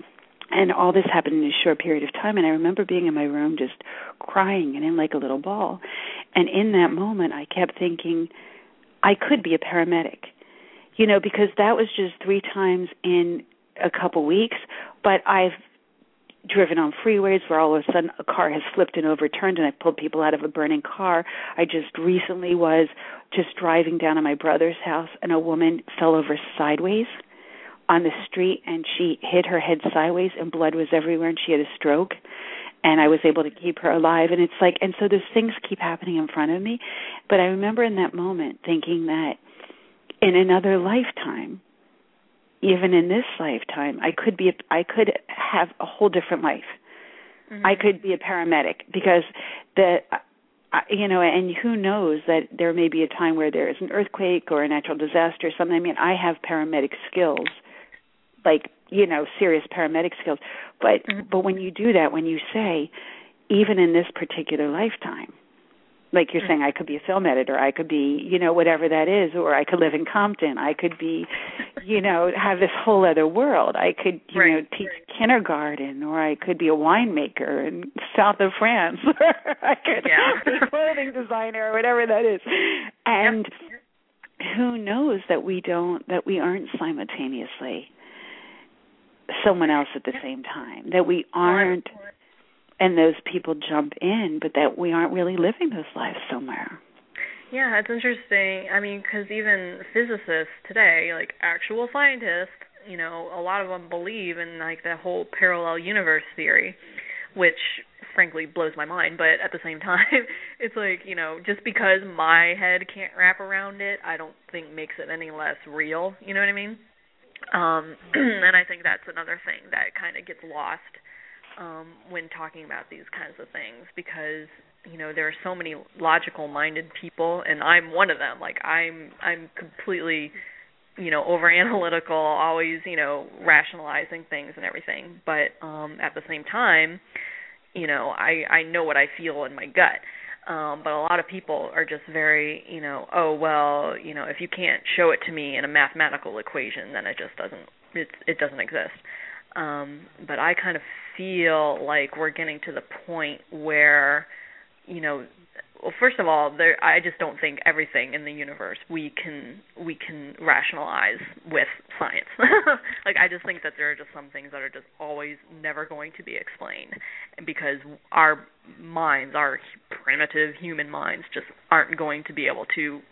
And all this happened in a short period of time, and I remember being in my room just crying and in like a little ball. And in that moment, I kept thinking, I could be a paramedic, you know, because that was just 3 times in a couple weeks, but I've driven on freeways where all of a sudden a car has flipped and overturned, and I've pulled people out of a burning car. I just recently was just driving down to my brother's house, and a woman fell over sideways on the street, and she hit her head sideways, and blood was everywhere, and she had a stroke, and I was able to keep her alive. And it's like, and so those things keep happening in front of me. But I remember in that moment thinking that in another lifetime, even in this lifetime, I could have a whole different life. Mm-hmm. I could be a paramedic, because you know, and who knows that there may be a time where there is an earthquake or a natural disaster or something. I mean, I have paramedic skills, like, you know, serious paramedic skills. But when you do that, when you say, even in this particular lifetime, like you're saying, I could be a film editor, I could be, you know, whatever that is, or I could live in Compton, I could be, you know, have this whole other world. I could, you know, teach kindergarten, or I could be a winemaker in south of France, or I could be a clothing designer, or whatever that is. And who knows that we aren't simultaneously someone else at the same time, that we aren't, and those people jump in, but that we aren't really living those lives somewhere. Yeah, it's interesting. I mean, because even physicists today, like actual scientists, you know, a lot of them believe in like the whole parallel universe theory, which frankly blows my mind. But at the same time, it's like, you know, just because my head can't wrap around it, I don't think makes it any less real. You know what I mean? And I think that's another thing that kind of gets lost when talking about these kinds of things, because, you know, there are so many logical-minded people, and I'm one of them. Like, I'm completely, you know, over-analytical, always, you know, rationalizing things and everything. But at the same time, you know, I know what I feel in my gut. But a lot of people are just very, you know, oh, well, you know, if you can't show it to me in a mathematical equation, then it just doesn't exist. But I kind of feel like we're getting to the point where, you know, well, first of all, I just don't think everything in the universe we can rationalize with science. Like, I just think that there are just some things that are just always never going to be explained, because our minds, our primitive human minds, just aren't going to be able to,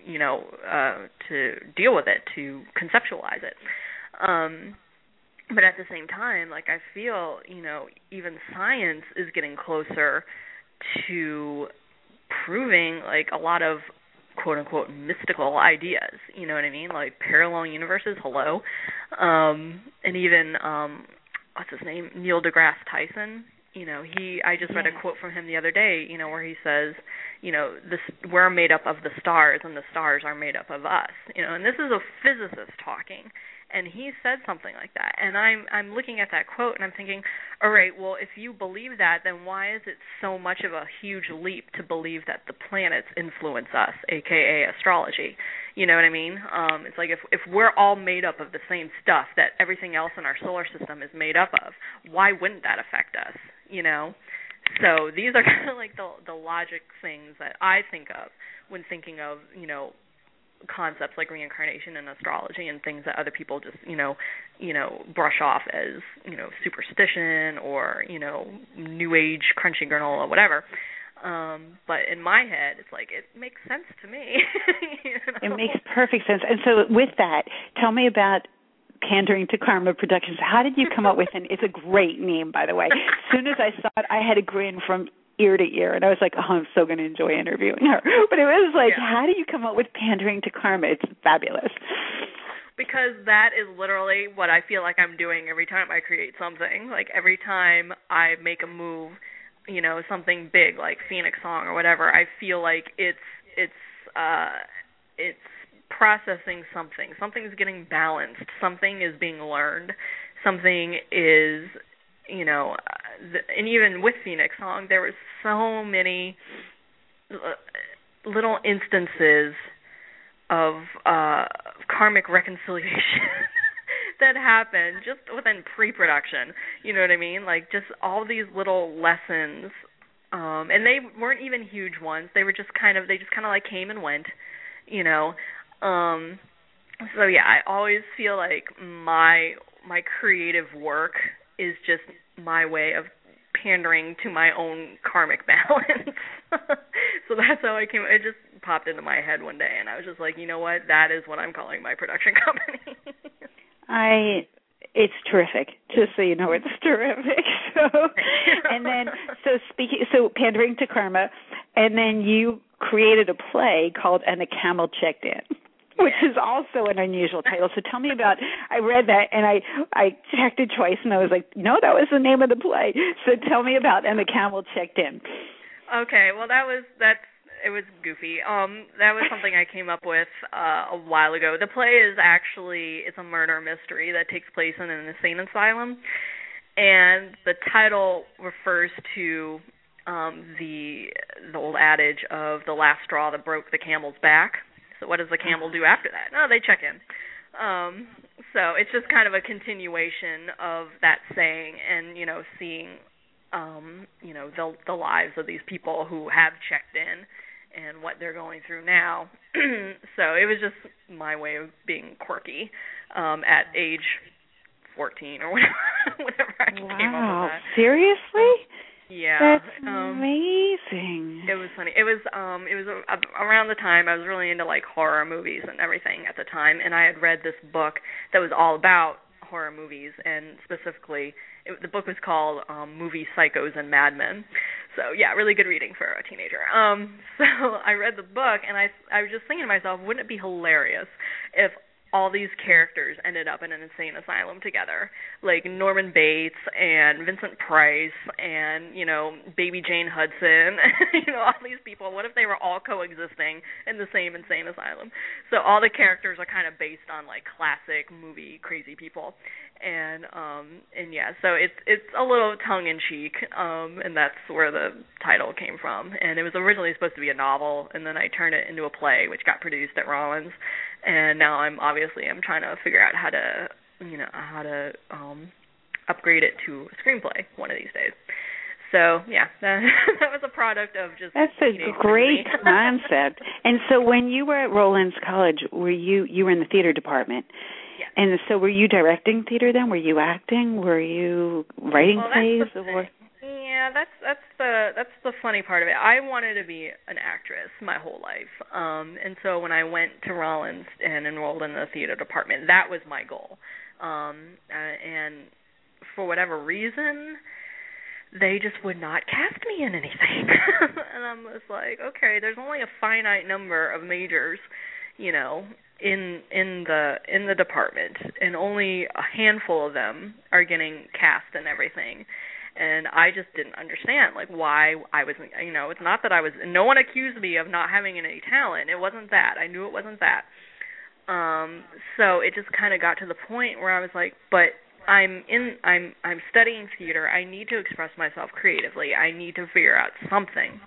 to deal with it, to conceptualize it. But at the same time, like, I feel, even science is getting closer to proving, like, a lot of quote-unquote mystical ideas, you know what I mean? Like, parallel universes, hello. And even, what's his name? Neil deGrasse Tyson. I just read a quote from him the other day, where he says, we're made up of the stars and the stars are made up of us, and this is a physicist talking, and he said something like that. And I'm looking at that quote and I'm thinking, all right, well, if you believe that, then why is it so much of a huge leap to believe that the planets influence us, aka astrology? You know what I mean? It's like if we're all made up of the same stuff that everything else in our solar system is made up of, why wouldn't that affect us? So these are kind of like the logic things that I think of when thinking of, concepts like reincarnation and astrology and things that other people just, brush off as, superstition or, new age crunchy granola, whatever. But in my head, it's like, it makes sense to me. It makes perfect sense. And so with that, tell me about Pandering to Karma Productions. How did you come up with it's a great name, by the way. As soon as I saw it, I had a grin from ear to ear, and I was like, oh, I'm so going to enjoy interviewing her. But it was like, how do you come up with Pandering to Karma? It's fabulous. Because that is literally what I feel like I'm doing every time I create something. Like, every time I make a move, something big like Phoenix Song or whatever, I feel like it's processing something. Something's getting balanced. Something is being learned. Something is, and even with Phoenix Song, there were so many little instances of karmic reconciliation that happened just within pre-production. You know what I mean? Like, just all these little lessons, and they weren't even huge ones. They just kind of like came and went, So yeah, I always feel like my creative work is just my way of pandering to my own karmic balance. So that's how it just popped into my head one day, and I was just like, you know what? That is what I'm calling my production company. It's terrific. Just so you know, it's terrific. So Pandering to Karma, and then you created a play called And the Camel Checked In, which is also an unusual title. So tell me about, I read that and I checked it twice and I was like, no, that was the name of the play. So tell me about And the Camel Checked In. Okay, well it was goofy. That was something I came up with a while ago. The play is it's a murder mystery that takes place in an insane asylum, and the title refers to the old adage of the last straw that broke the camel's back. So what does the camel do after that? No, they check in. So it's just kind of a continuation of that saying, and seeing the lives of these people who have checked in and what they're going through now. So it was just my way of being quirky at age 14 or whatever I came up with that. Wow, seriously? Yeah. That's amazing. It was funny. It was around the time I was really into like horror movies and everything at the time, and I had read this book that was all about horror movies, and specifically the book was called Movie Psychos and Madmen. So yeah, really good reading for a teenager. So I read the book, and I was just thinking to myself, wouldn't it be hilarious if all these characters ended up in an insane asylum together, like Norman Bates and Vincent Price and, Baby Jane Hudson, all these people. What if they were all coexisting in the same insane asylum? So all the characters are kind of based on, like, classic movie crazy people. And yeah, so it's a little tongue-in-cheek, and that's where the title came from. And it was originally supposed to be a novel, and then I turned it into a play, which got produced at Rollins. And now I'm trying to figure out how to upgrade it to a screenplay one of these days. So yeah, that was a product of just. That's a great concept. And so when you were at Rollins College, were you were in the theater department? Yeah. And so were you directing theater then? Were you acting? Were you writing plays? Yeah, that's the funny part of it. I wanted to be an actress my whole life, and so when I went to Rollins and enrolled in the theater department, that was my goal. And for whatever reason, they just would not cast me in anything. And I was like, okay, there's only a finite number of majors, you know, in the department, and only a handful of them are getting cast and everything. And I just didn't understand, like, why I wasn't, you know, it's not that I was, no one accused me of not having any talent. It wasn't that. I knew it wasn't that. So it just kind of got to the point where I was like, but I'm studying theater. I need to express myself creatively. I need to figure out something.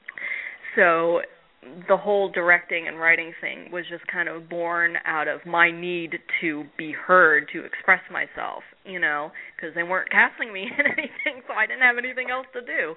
So the whole directing and writing thing was just kind of born out of my need to be heard, to express myself, you know, because they weren't casting me in anything, so I didn't have anything else to do.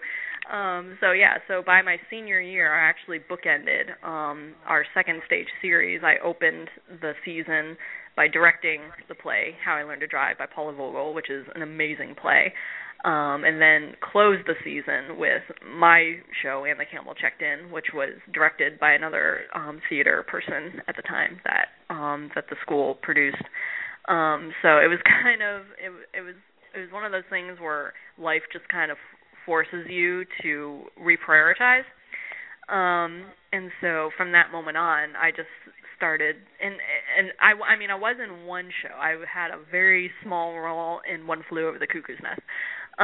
So by my senior year, I actually bookended our second stage series. I opened the season by directing the play How I Learned to Drive by Paula Vogel, which is an amazing play. And then closed the season with my show, And the Camel Checked In, which was directed by another theater person at the time that the school produced. So it was kind of it was one of those things where life just kind of forces you to reprioritize. And so from that moment on, I just started, and I was in one show. I had a very small role in One Flew Over the Cuckoo's Nest. So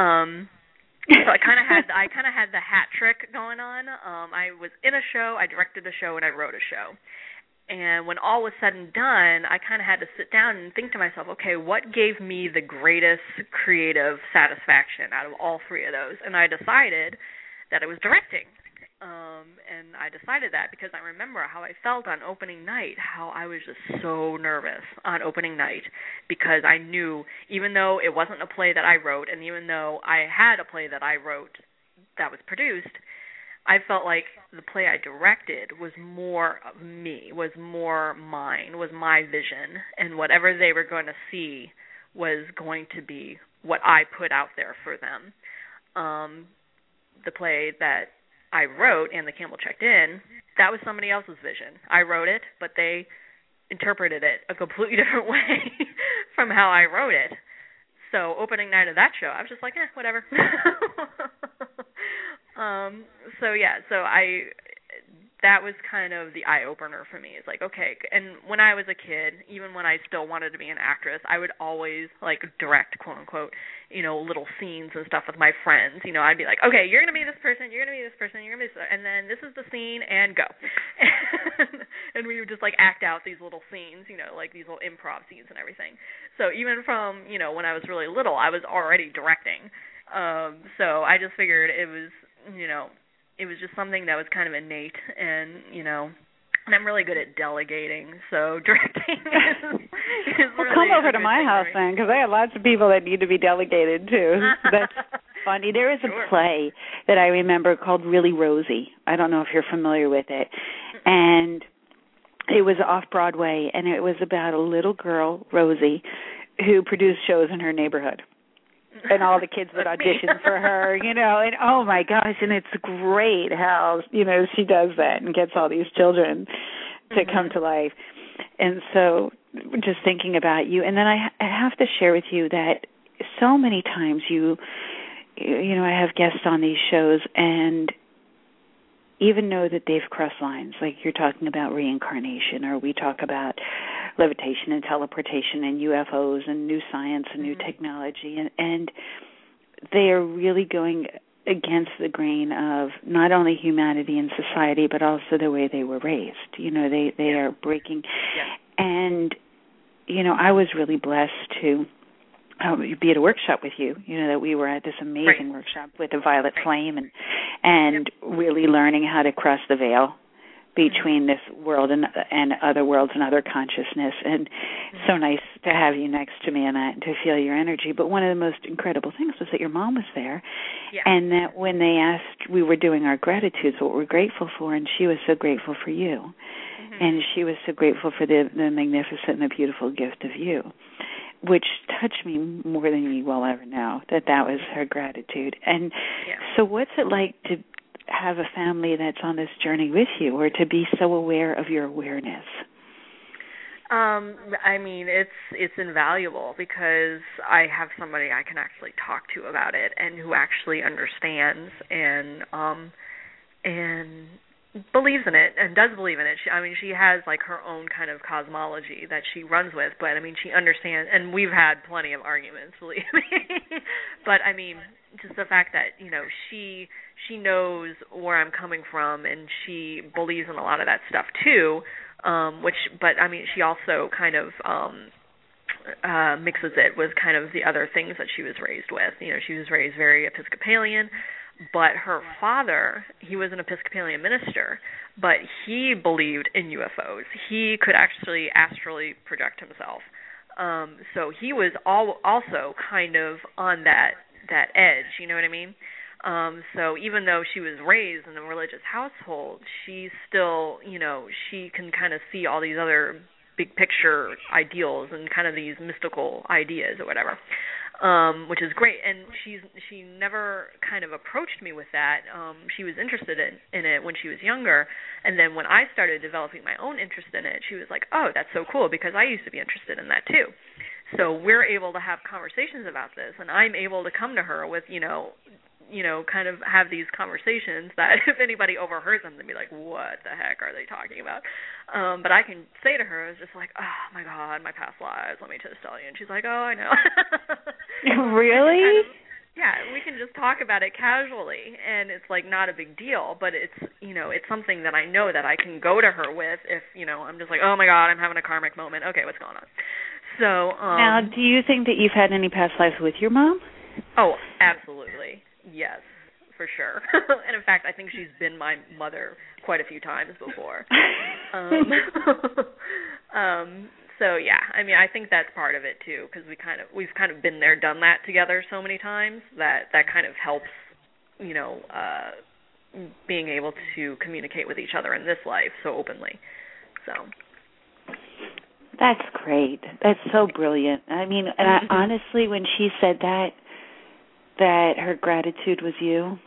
I kind of had the hat trick going on. I was in a show, I directed a show, and I wrote a show. And when all was said and done, I kind of had to sit down and think to myself, okay, what gave me the greatest creative satisfaction out of all three of those? And I decided that it was directing. And I decided that because I remember how I felt on opening night, how I was just so nervous on opening night, because I knew, even though it wasn't a play that I wrote, and even though I had a play that I wrote that was produced, I felt like the play I directed was more of me, was more mine, was my vision, and whatever they were going to see was going to be what I put out there for them. The play that I wrote, And the Camel Checked In, that was somebody else's vision. I wrote it, but they interpreted it a completely different way from how I wrote it. So opening night of that show, I was just like, whatever. That was kind of the eye-opener for me. It's like, okay, and when I was a kid, even when I still wanted to be an actress, I would always, like, direct, quote-unquote, you know, little scenes and stuff with my friends. You know, I'd be like, okay, you're going to be this person, you're going to be this person, you're going to be this, and then this is the scene, and go. And we would just, like, act out these little scenes, you know, like these little improv scenes and everything. So even from, you know, when I was really little, I was already directing. So I just figured it was, you know, it was just something that was kind of innate, and, you know, and I'm really good at delegating, so directing is well, come over to my house then, because I have lots of people that need to be delegated too. That's funny. There is a play that I remember called Really Rosie. I don't know if you're familiar with it. And it was off-Broadway, and it was about a little girl, Rosie, who produced shows in her neighborhood. And all the kids would audition for her, you know, and oh my gosh, and it's great how, you know, she does that and gets all these children to come to life. And so just thinking about you, and then I have to share with you that so many times you know, I have guests on these shows and even know that they've crossed lines, like you're talking about reincarnation, or we talk about levitation and teleportation and UFOs and new science and new technology, and they are really going against the grain of not only humanity and society, but also the way they were raised. You know, they are breaking. Yeah. And, you know, I was really blessed to be at a workshop with you, you know, that we were at this amazing workshop with the Violet Flame and really learning how to cross the veil between this world and other worlds and other consciousness. And so nice to have you next to me and to feel your energy. But one of the most incredible things was that your mom was there, and that when they asked, we were doing our gratitudes, what we're grateful for, and she was so grateful for you. And she was so grateful for the magnificent and the beautiful gift of you. which touched me more than you will ever know, that was her gratitude. And so what's it like to have a family that's on this journey with you, or to be so aware of your awareness? I mean, it's invaluable because I have somebody I can actually talk to about it and who actually understands and believes in it and does believe in it. She has like her own kind of cosmology that she runs with, but I mean, she understands, and we've had plenty of arguments, believe me. But I mean, just the fact that, you know, she knows where I'm coming from and she believes in a lot of that stuff too. But I mean, she also kind of mixes it with kind of the other things that she was raised with. You know, she was raised very Episcopalian, but her father, he was an Episcopalian minister, but he believed in UFOs. He could actually astrally project himself. So he was also kind of on that edge, you know what I mean? So even though she was raised in a religious household, she still, you know, she can kind of see all these other big picture ideals and kind of these mystical ideas or whatever, which is great. And she never kind of approached me with that. She was interested in it when she was younger, and then when I started developing my own interest in it, she was like, oh, that's so cool, because I used to be interested in that too. So we're able to have conversations about this, and I'm able to come to her with, you know, kind of have these conversations that if anybody overheard them, they'd be like, what the heck are they talking about? But I can say to her, it's just like, oh, my God, my past lives, let me just tell you. And she's like, oh, I know. Really? We can just talk about it casually, and it's like not a big deal, but it's, you know, it's something that I know that I can go to her with if, you know, I'm just like, oh, my God, I'm having a karmic moment. Okay, what's going on? So now, do you think that you've had any past lives with your mom? Oh, absolutely. Yes, for sure. And in fact, I think she's been my mother quite a few times before. So yeah, I mean, I think that's part of it too, because we've kind of been there, done that together so many times that kind of helps, you know, being able to communicate with each other in this life so openly. So. That's great. That's so brilliant. I mean, and honestly, when she said that her gratitude was you,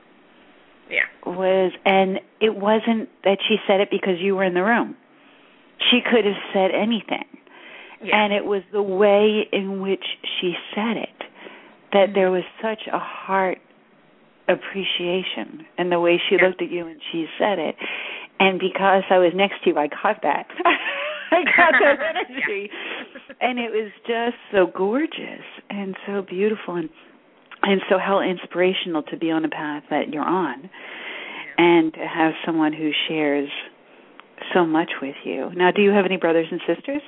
and it wasn't that she said it because you were in the room. She could have said anything. Yeah. And it was the way in which she said it, that there was such a heart appreciation in the way she looked at you and she said it. And because I was next to you, I caught that. I got that energy. And it was just so gorgeous and so beautiful and so how inspirational to be on the path that you're on and to have someone who shares so much with you. Now, do you have any brothers and sisters?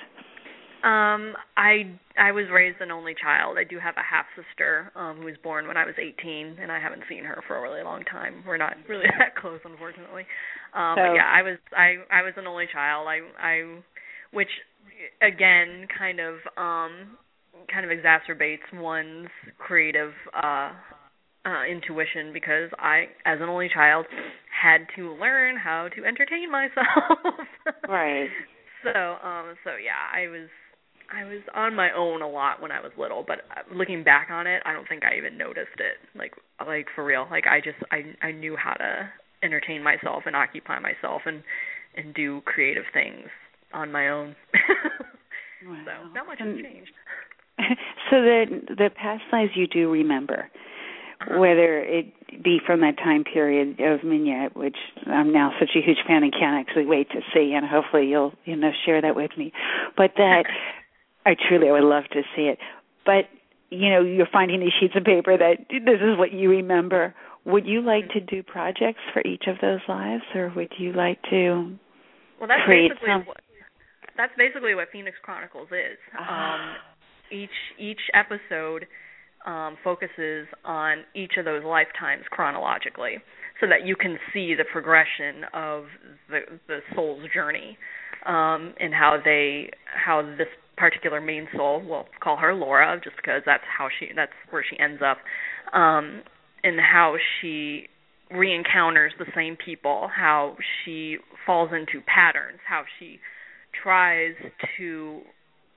I was raised an only child. I do have a half sister who was born when I was 18, and I haven't seen her for a really long time. We're not really that close, unfortunately. But yeah, I was an only child. Which again kind of exacerbates one's creative intuition, because I, as an only child, had to learn how to entertain myself. Right. So yeah, I was on my own a lot when I was little, but looking back on it, I don't think I even noticed it. Like for real. Like I knew how to entertain myself and occupy myself and do creative things on my own. Wow. So not much has changed. So the past lives you do remember, whether it be from that time period of Mignette, which I'm now such a huge fan and can't actually wait to see, and hopefully you'll share that with me. But that I would love to see it. But you're finding these sheets of paper that this is what you remember. Would you like to do projects for each of those lives, or would you like to create some? That's basically what Phoenix Chronicles is. Each episode focuses on each of those lifetimes chronologically, so that you can see the progression of the soul's journey, and how this particular main soul, we'll call her Laura, just because that's where she ends up, and how she re-encounters the same people, how she falls into patterns, how she tries to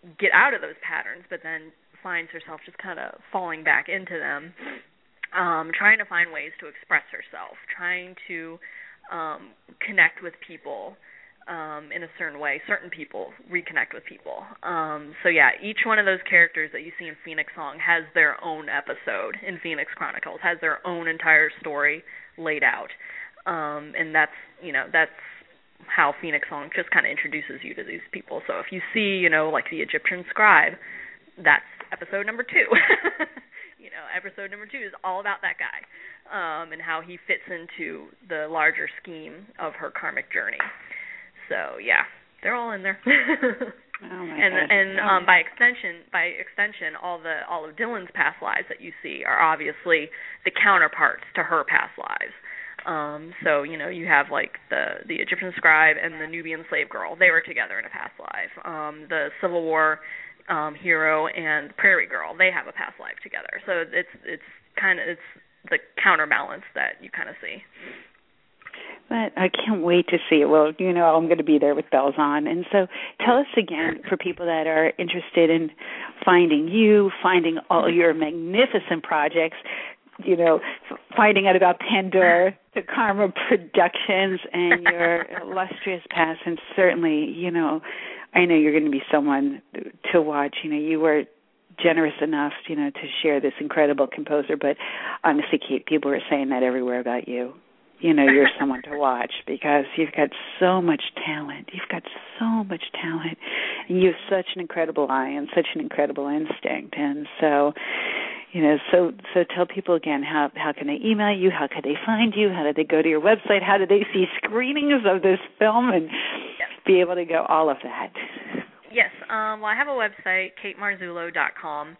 get out of those patterns, but then finds herself just kind of falling back into them, trying to find ways to express herself, trying to connect with people in a certain way, certain people reconnect with people. So yeah, each one of those characters that you see in Phoenix Song has their own episode in Phoenix Chronicles, has their own entire story laid out. And that's how Phoenix Song just kind of introduces you to these people. So if you see, like the Egyptian scribe, that's episode number 2. Episode number 2 is all about that guy and how he fits into the larger scheme of her karmic journey. So yeah, they're all in there. Oh my God. And by extension, all of Dylan's past lives that you see are obviously the counterparts to her past lives. So you have like the Egyptian scribe and the Nubian slave girl. They were together in a past life. The Civil War hero and Prairie Girl, they have a past life together. So it's the counterbalance that you kind of see. But I can't wait to see it. Well, I'm going to be there with bells on. And so tell us again, for people that are interested in finding you, finding all your magnificent projects, finding out about Pandora, the Karma Productions, and your illustrious past. And certainly, I know you're going to be someone to watch. You were generous enough, to share this incredible composer. But honestly, Kate, people are saying that everywhere about you. You're someone to watch because you've got so much talent. You've got so much talent. And you have such an incredible eye and such an incredible instinct. And so, so tell people again, how can they email you? How can they find you? How do they go to your website? How do they see screenings of this film and be able to go all of that? Yes. Well, I have a website, KateMarzullo.com.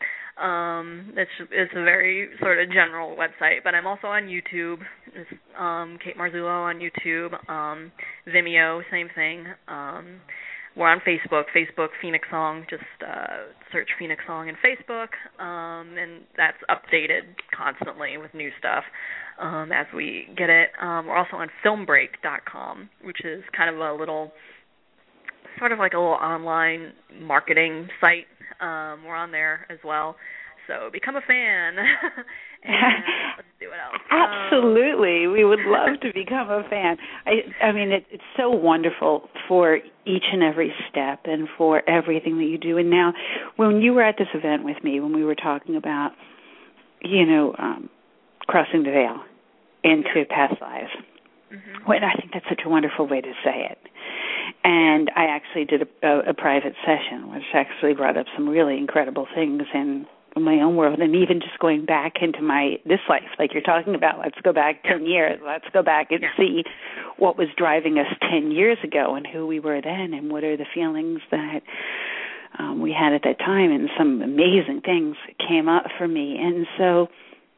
It's a very sort of general website, but I'm also on YouTube. It's Kate Marzullo on YouTube. Vimeo, same thing. We're on Facebook, Phoenix Song. Just search Phoenix Song in Facebook, and that's updated constantly with new stuff as we get it. We're also on FilmBreak.com, which is kind of a little, sort of like a little online marketing site. We're on there as well. So become a fan. And let's see what else. Absolutely. We would love to become a fan. I mean, it's so wonderful for each and every step and for everything that you do. And now, when you were at this event with me, when we were talking about, crossing the veil into past lives, well, I think that's such a wonderful way to say it. And I actually did a private session, which actually brought up some really incredible things in my own world, and even just going back into this life, like you're talking about. Let's go back 10 years. Let's go back and see what was driving us 10 years ago and who we were then and what are the feelings that we had at that time. And some amazing things came up for me. And so,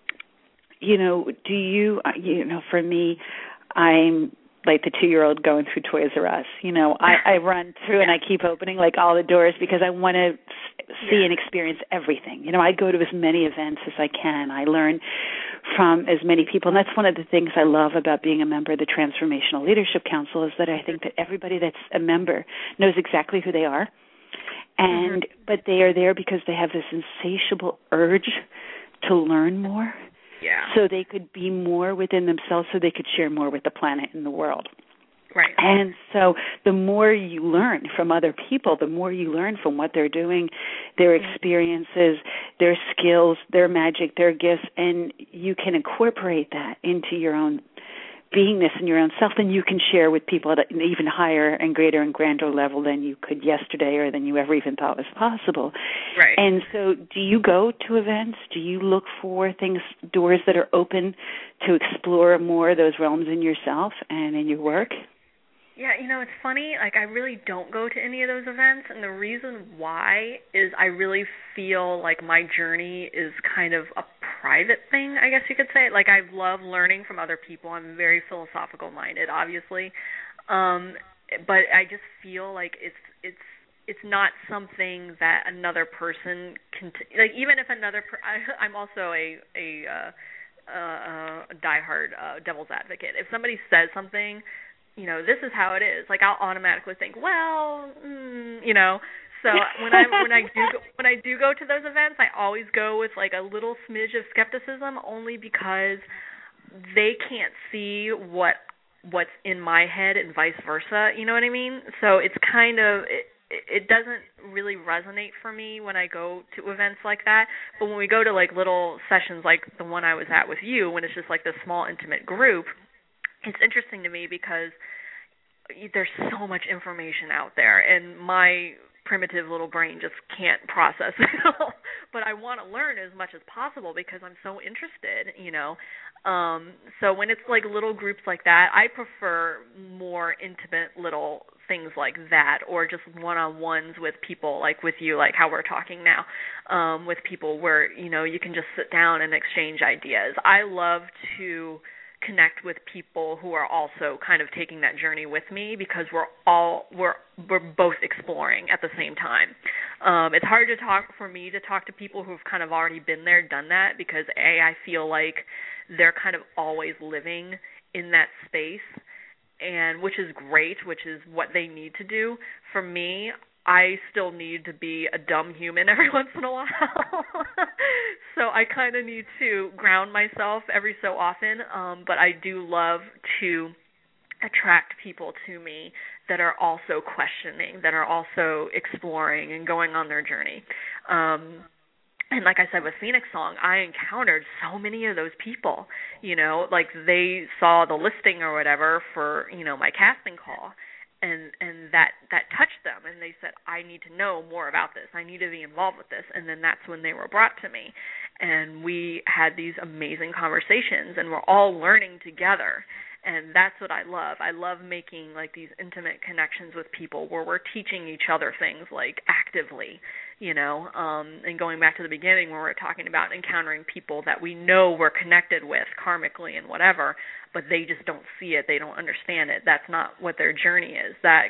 for me, I'm like the 2-year-old going through Toys R Us. I run through and I keep opening like all the doors because I want to see and experience everything. I go to as many events as I can. I learn from as many people. And that's one of the things I love about being a member of the Transformational Leadership Council is that I think that everybody that's a member knows exactly who they are. And but they are there because they have this insatiable urge to learn more. Yeah. So they could be more within themselves, so they could share more with the planet and the world. Right. And so the more you learn from other people, the more you learn from what they're doing, their experiences, their skills, their magic, their gifts, and you can incorporate that into your own beingness and your own self, and you can share with people at an even higher and greater and grander level than you could yesterday or than you ever even thought was possible. Right. And so do you go to events? Do you look for doors that are open to explore more of those realms in yourself and in your work? Yeah, it's funny. Like, I really don't go to any of those events, and the reason why is I really feel like my journey is kind of a private thing, I guess you could say. Like, I love learning from other people. I'm very philosophical-minded, obviously, but I just feel like it's not something that another person can like. Even if I'm also a diehard devil's advocate. If somebody says something, this is how it is, like, I'll automatically think, well, So when I do go to those events, I always go with like a little smidge of skepticism, only because they can't see what's in my head and vice versa. You know what I mean? So it's kind of it doesn't really resonate for me when I go to events like that. But when we go to like little sessions like the one I was at with you, when it's just like this small intimate group, it's interesting to me because there's so much information out there, and my primitive little brain just can't process it all. But I want to learn as much as possible because I'm so interested, you know. So when it's like little groups like that, I prefer more intimate little things like that, or just one-on-ones with people like with you, like how we're talking now, with people where, you know, you can just sit down and exchange ideas. I love to connect with people who are also kind of taking that journey with me, because we're both exploring at the same time. It's hard for me to talk to people who've kind of already been there, done that, because I feel like they're kind of always living in that space, and which is great, which is what they need to do. For me, I still need to be a dumb human every once in a while. So I kind of need to ground myself every so often, but I do love to attract people to me that are also questioning, that are also exploring and going on their journey. And like I said with Phoenix Song, I encountered so many of those people, you know, like they saw the listing or whatever for, you know, my casting call. And that touched them, and they said, I need to know more about this. I need to be involved with this. And then that's when they were brought to me. And we had these amazing conversations, and we're all learning together. And that's what I love. I love making like these intimate connections with people where we're teaching each other things like actively, you know, and going back to the beginning where we're talking about encountering people that we know we're connected with karmically and whatever, but they just don't see it. They don't understand it. That's not what their journey is. That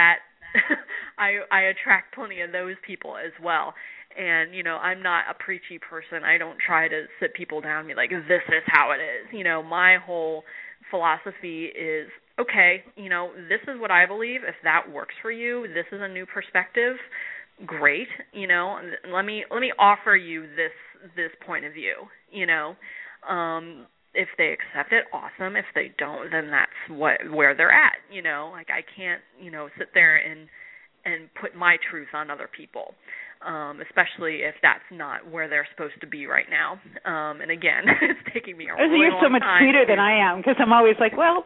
I attract plenty of those people as well. And, you know, I'm not a preachy person. I don't try to sit people down and be like, this is how it is. You know, my whole philosophy is, okay, you know, this is what I believe. If that works for you, this is a new perspective, great. You know, let me offer you this point of view, you know. If they accept it, awesome. If they don't, then that's where they're at, you know. Like I can't, you know, sit there and put my truth on other people, especially if that's not where they're supposed to be right now. And again, it's taking me a really long time. You're so much sweeter than I am, because I'm always like, well,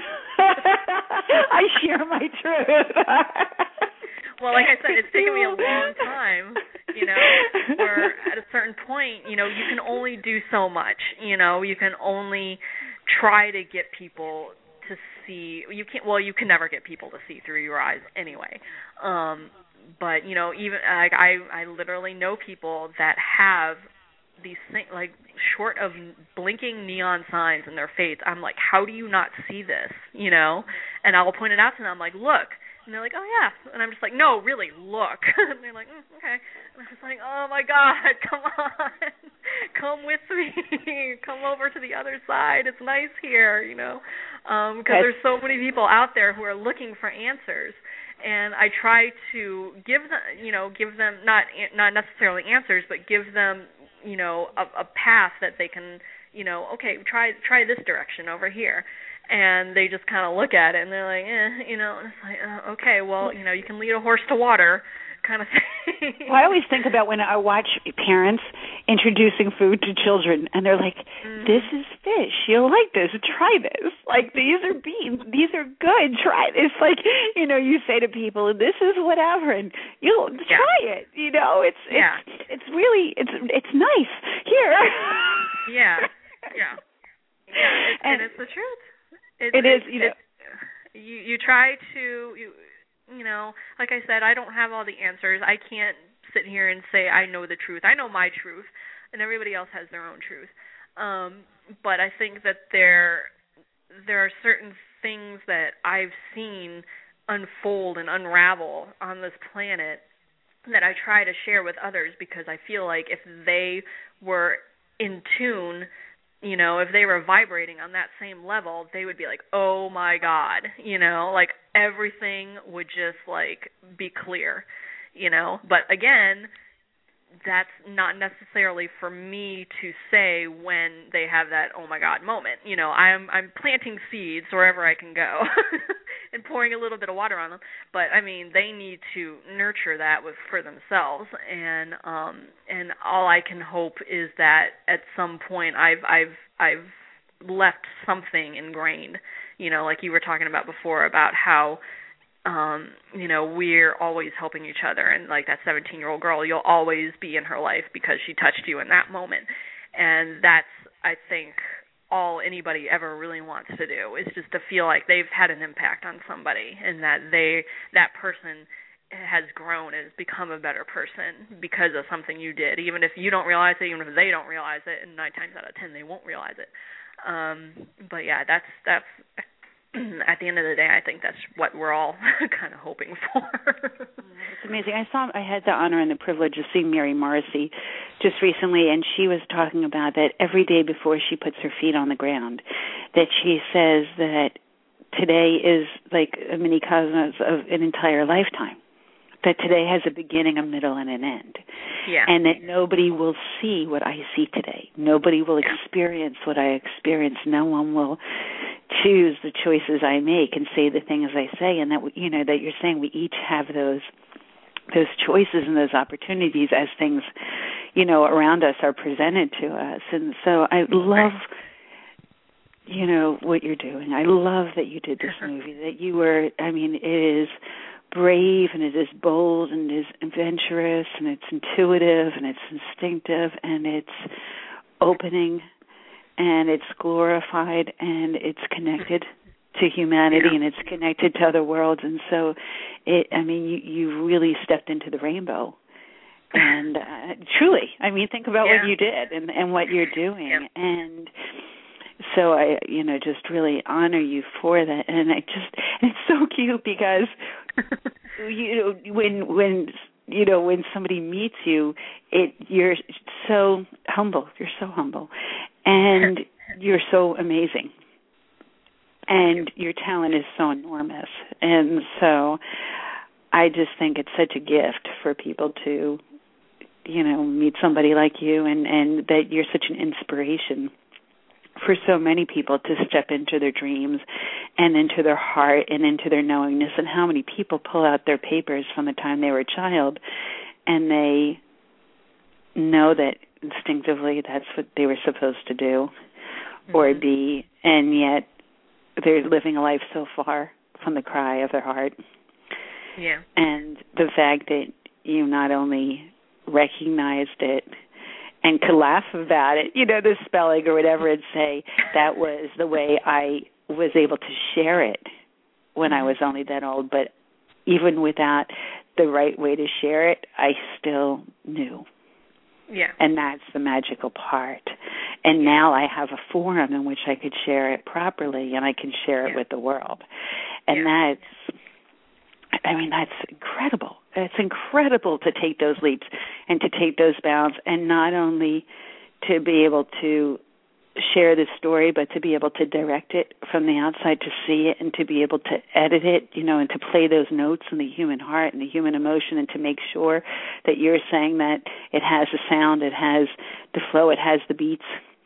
I share my truth. Well, like I said, it's taken me a long time, you know, where at a certain point, you know, you can only do so much, you know, you can only try to get people to see, you can never get people to see through your eyes anyway. But, you know, even like I literally know people that have these things, like short of blinking neon signs in their face. I'm like, how do you not see this, you know? And I'll point it out to them, I'm like, look. And they're like, oh, yeah. And I'm just like, no, really, look. And they're like, okay. And I'm just like, oh, my God, come on. Come with me. Come over to the other side. It's nice here, you know, because there's so many people out there who are looking for answers. And I try to give them not necessarily answers, but give them, you know, a path that they can, you know, okay, try this direction over here. And they just kind of look at it, and they're like, you know, and it's like, okay, well, you know, you can lead a horse to water kind of thing. Well, I always think about when I watch parents introducing food to children, and they're like, this is fish. You'll like this. Try this. Like, these are beans. These are good. Try this. Like, you know, you say to people, this is whatever, and you'll try it. You know, it's really, it's nice. Here. Yeah. And it's the truth. It is, you know. You try to, you know, like I said, I don't have all the answers. I can't sit here and say I know the truth. I know my truth, and everybody else has their own truth. But I think that there are certain things that I've seen unfold and unravel on this planet that I try to share with others, because I feel like if they were in tune, you know, if they were vibrating on that same level, they would be like, oh, my God, you know, like everything would just, like, be clear, But again, that's not necessarily for me to say when they have that oh my god moment. I'm planting seeds wherever I can go and pouring a little bit of water on them. But I mean, they need to nurture that for themselves, and all I can hope is that at some point I've left something ingrained. Like you were talking about before about how we're always helping each other, and like that 17-year-old girl, you'll always be in her life because she touched you in that moment. And that's, I think, all anybody ever really wants to do, is just to feel like they've had an impact on somebody, and that that person has grown and has become a better person because of something you did, even if you don't realize it, even if they don't realize it, and 9 times out of 10 they won't realize it. But yeah, that's at the end of the day, I think that's what we're all kind of hoping for. It's amazing. I had the honor and the privilege of seeing Mary Morrissey just recently, and she was talking about that every day before she puts her feet on the ground, that she says that today is like a mini cosmos of an entire lifetime. That today has a beginning, a middle, and an end. Yeah. And that nobody will see what I see today. Nobody will experience what I experience. No one will choose the choices I make and say the things I say. And that, that you're saying we each have those choices and those opportunities as things, around us are presented to us. And so I love, what you're doing. I love that you did this movie, that you were, it is brave, and it is bold, and it is adventurous, and it's intuitive, and it's instinctive, and it's opening, and it's glorified, and it's connected to humanity, and it's connected to other worlds. And so you really stepped into the rainbow. And truly, think about what you did and what you're doing. And so I, just really honor you for that. And it's so cute because, when somebody meets you, you're so humble. You're so humble. And you're so amazing. And your talent is so enormous. And so I just think it's such a gift for people to, meet somebody like you, and that you're such an inspiration for so many people to step into their dreams and into their heart and into their knowingness. And how many people pull out their papers from the time they were a child and they know that instinctively that's what they were supposed to do or be, and yet they're living a life so far from the cry of their heart. Yeah. And the fact that you not only recognized it and could laugh about it, the spelling or whatever, and say that was the way I was able to share it when I was only that old. But even without the right way to share it, I still knew. Yeah. And that's the magical part. And now I have a forum in which I could share it properly, and I can share it with the world. And that's incredible. It's incredible to take those leaps and to take those bounds, and not only to be able to share this story, but to be able to direct it from the outside, to see it and to be able to edit it, and to play those notes in the human heart and the human emotion, and to make sure that you're saying that it has the sound, it has the flow, it has the beats.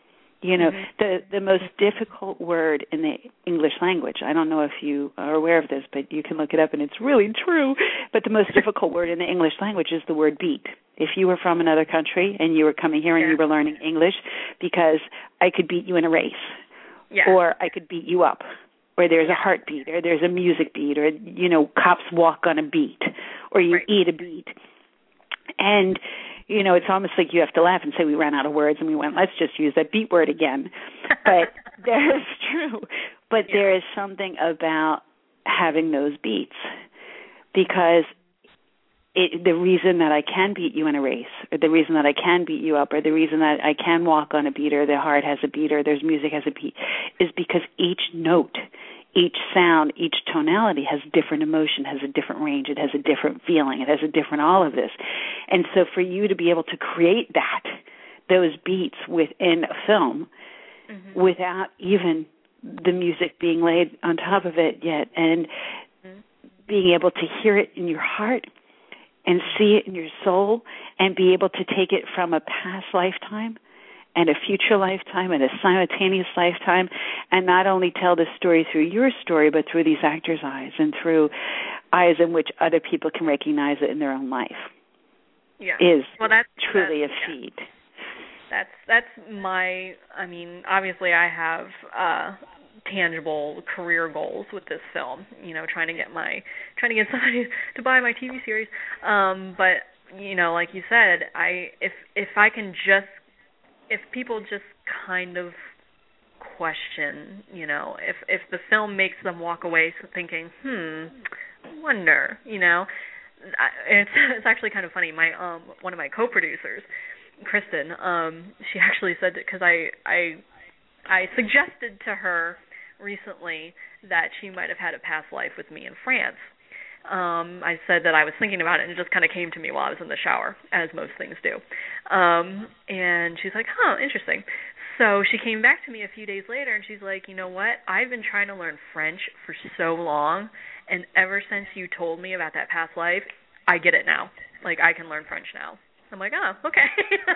The most difficult word in the English language, I don't know if you are aware of this, but you can look it up and it's really true, but the most difficult word in the English language is the word beat. If you were from another country and you were coming here and you were learning English, because I could beat you in a race, or I could beat you up, or there's a heartbeat, or there's a music beat, or, cops walk on a beat, or you eat a beat. And it's almost like you have to laugh and say we ran out of words and we went, let's just use that beat word again. But that is true. But there is something about having those beats, because the reason that I can beat you in a race, or the reason that I can beat you up, or the reason that I can walk on a beat, or the heart has a beat, or there's music has a beat, is because each note, each sound, each tonality has different emotion, has a different range, it has a different feeling, it has a different all of this. And so for you to be able to create those beats within a film without even the music being laid on top of it yet, and being able to hear it in your heart and see it in your soul and be able to take it from a past lifetime and a future lifetime and a simultaneous lifetime, and not only tell the story through your story, but through these actors' eyes and through eyes in which other people can recognize it in their own life, is truly a feat. That's my, I mean, obviously I have tangible career goals with this film, you know, trying to get somebody to buy my TV series. But, you know, like you said, if people just kind of question, you know, if the film makes them walk away thinking, wonder, you know, it's actually kind of funny. My one of my co-producers, Kristen, she actually said that, because I suggested to her recently that she might have had a past life with me in France. I said that I was thinking about it, and it just kind of came to me while I was in the shower, as most things do. And she's like, interesting. So she came back to me a few days later, and she's like, you know what? I've been trying to learn French for so long, and ever since you told me about that past life, I get it now. Like, I can learn French now. I'm like, okay.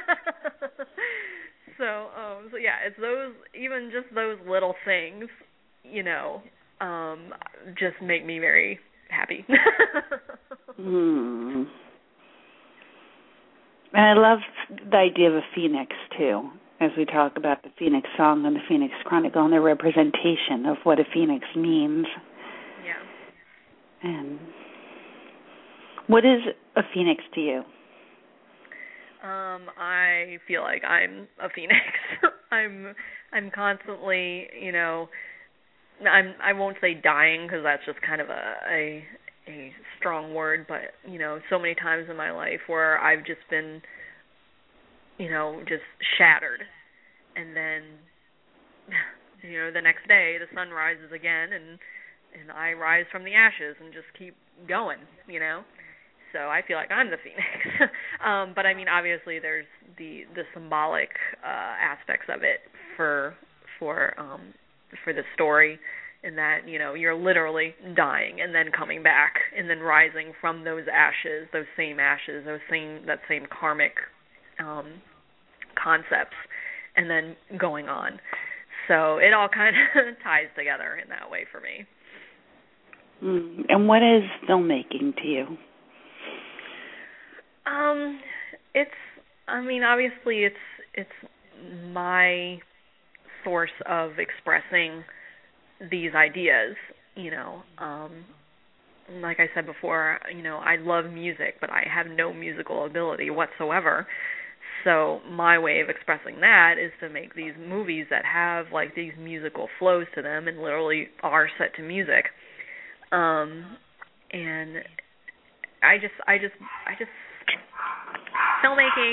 So yeah, it's even just those little things, you know, just make me very happy. And I love the idea of a phoenix, too, as we talk about the Phoenix Song and the Phoenix Chronicle and the representation of what a phoenix means. Yeah. And what is a phoenix to you? I feel like I'm a phoenix. I'm constantly, you know, I won't say dying, because that's just kind of a strong word, but, you know, so many times in my life where I've just been, you know, just shattered, and then, you know, the next day the sun rises again, and I rise from the ashes and just keep going, you know. So I feel like I'm the phoenix. But I mean, obviously there's the symbolic aspects of it for the story, in that, you know, you're literally dying and then coming back and then rising from those ashes, that same karmic concepts, and then going on. So it all kind of ties together in that way for me. And what is filmmaking to you? Obviously it's my source of expressing these ideas, you know. Like I said before, you know, I love music, but I have no musical ability whatsoever. So my way of expressing that is to make these movies that have like these musical flows to them and literally are set to music. And I just filmmaking.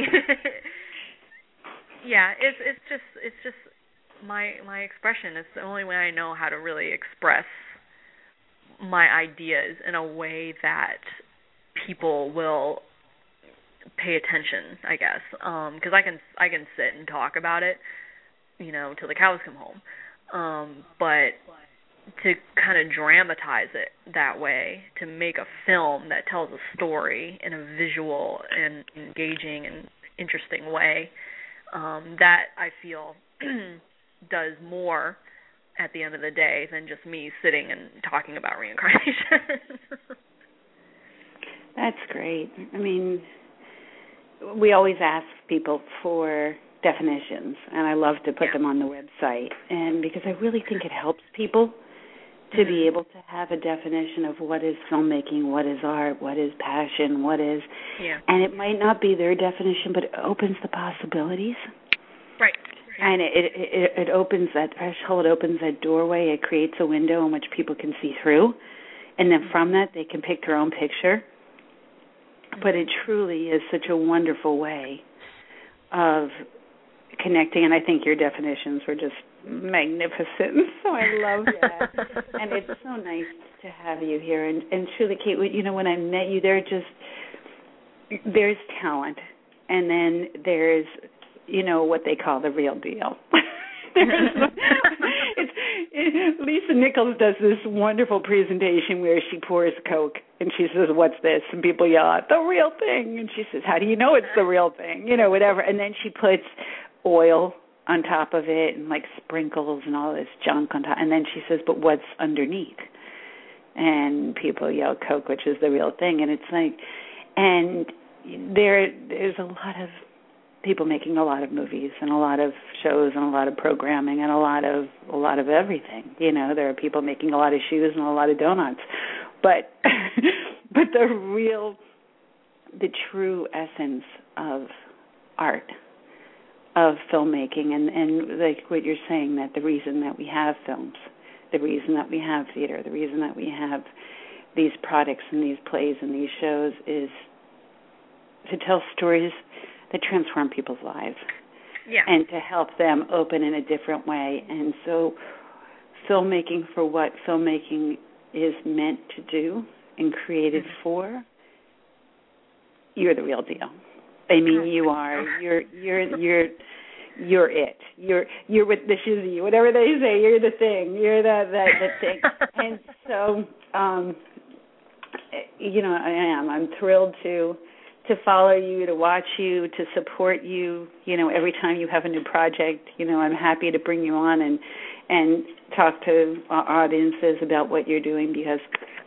Yeah, it's just my expression. It's the only way I know how to really express my ideas in a way that people will pay attention, I guess. Because I can sit and talk about it, you know, till the cows come home. But to kind of dramatize it that way, to make a film that tells a story in a visual and engaging and interesting way, that I feel does more at the end of the day than just me sitting and talking about reincarnation. That's great. I mean, we always ask people for definitions, and I love to put them on the website, and because I really think it helps people to be able to have a definition of what is filmmaking, what is art, what is passion, what is... Yeah. And it might not be their definition, but it opens the possibilities. Right. And it opens that threshold, it opens that doorway, it creates a window in which people can see through. And then from that, they can pick their own picture. But it truly is such a wonderful way of connecting, and I think your definitions were just magnificent, so I love that. And it's so nice to have you here. And truly, Kate, you know, when I met you, there's talent, and then there's, you know, what they call the real deal. At least Lisa Nichols does this wonderful presentation where she pours Coke and she says, "What's this?" And people yell out, "The real thing." And she says, "How do you know it's the real thing?" Whatever. And then she puts oil on top of it and like sprinkles and all this junk on top. And then she says, "But what's underneath?" And people yell Coke, which is the real thing. And it's like, and there's a lot of people making a lot of movies and a lot of shows and a lot of programming and a lot of everything. There are people making a lot of shoes and a lot of donuts. But but the true essence of art, of filmmaking, and like what you're saying, that the reason that we have films, the reason that we have theater, the reason that we have these products and these plays and these shows is to tell stories that transform people's lives, and to help them open in a different way. And so filmmaking, for what filmmaking is meant to do and created for, you're the real deal. I mean, you are. You're it. You're with the shizzy, whatever they say. You're the thing. You're the thing. And so, I'm thrilled to follow you, to watch you, to support you. Every time you have a new project, I'm happy to bring you on and talk to our audiences about what you're doing, because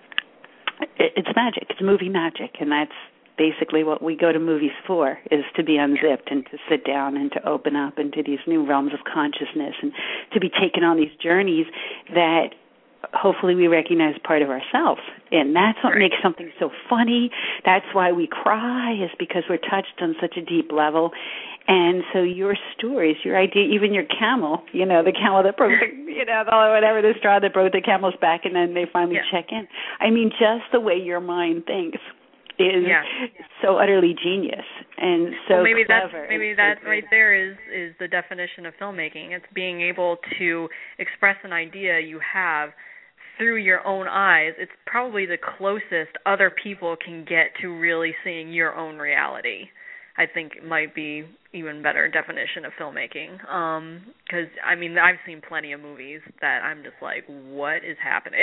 it's magic. It's movie magic, and that's basically what we go to movies for, is to be unzipped and to sit down and to open up into these new realms of consciousness and to be taken on these journeys that hopefully we recognize part of ourselves. And that's what makes something so funny. That's why we cry, is because we're touched on such a deep level. And so your stories, your idea, even your camel, the camel that broke the straw that broke the camel's back, and then they finally check in. I mean, just the way your mind thinks is so utterly genius and so clever. Maybe that right there is the definition of filmmaking. It's being able to express an idea you have through your own eyes. It's probably the closest other people can get to really seeing your own reality. I think it might be even better definition of filmmaking. Because, I've seen plenty of movies that I'm just like, what is happening?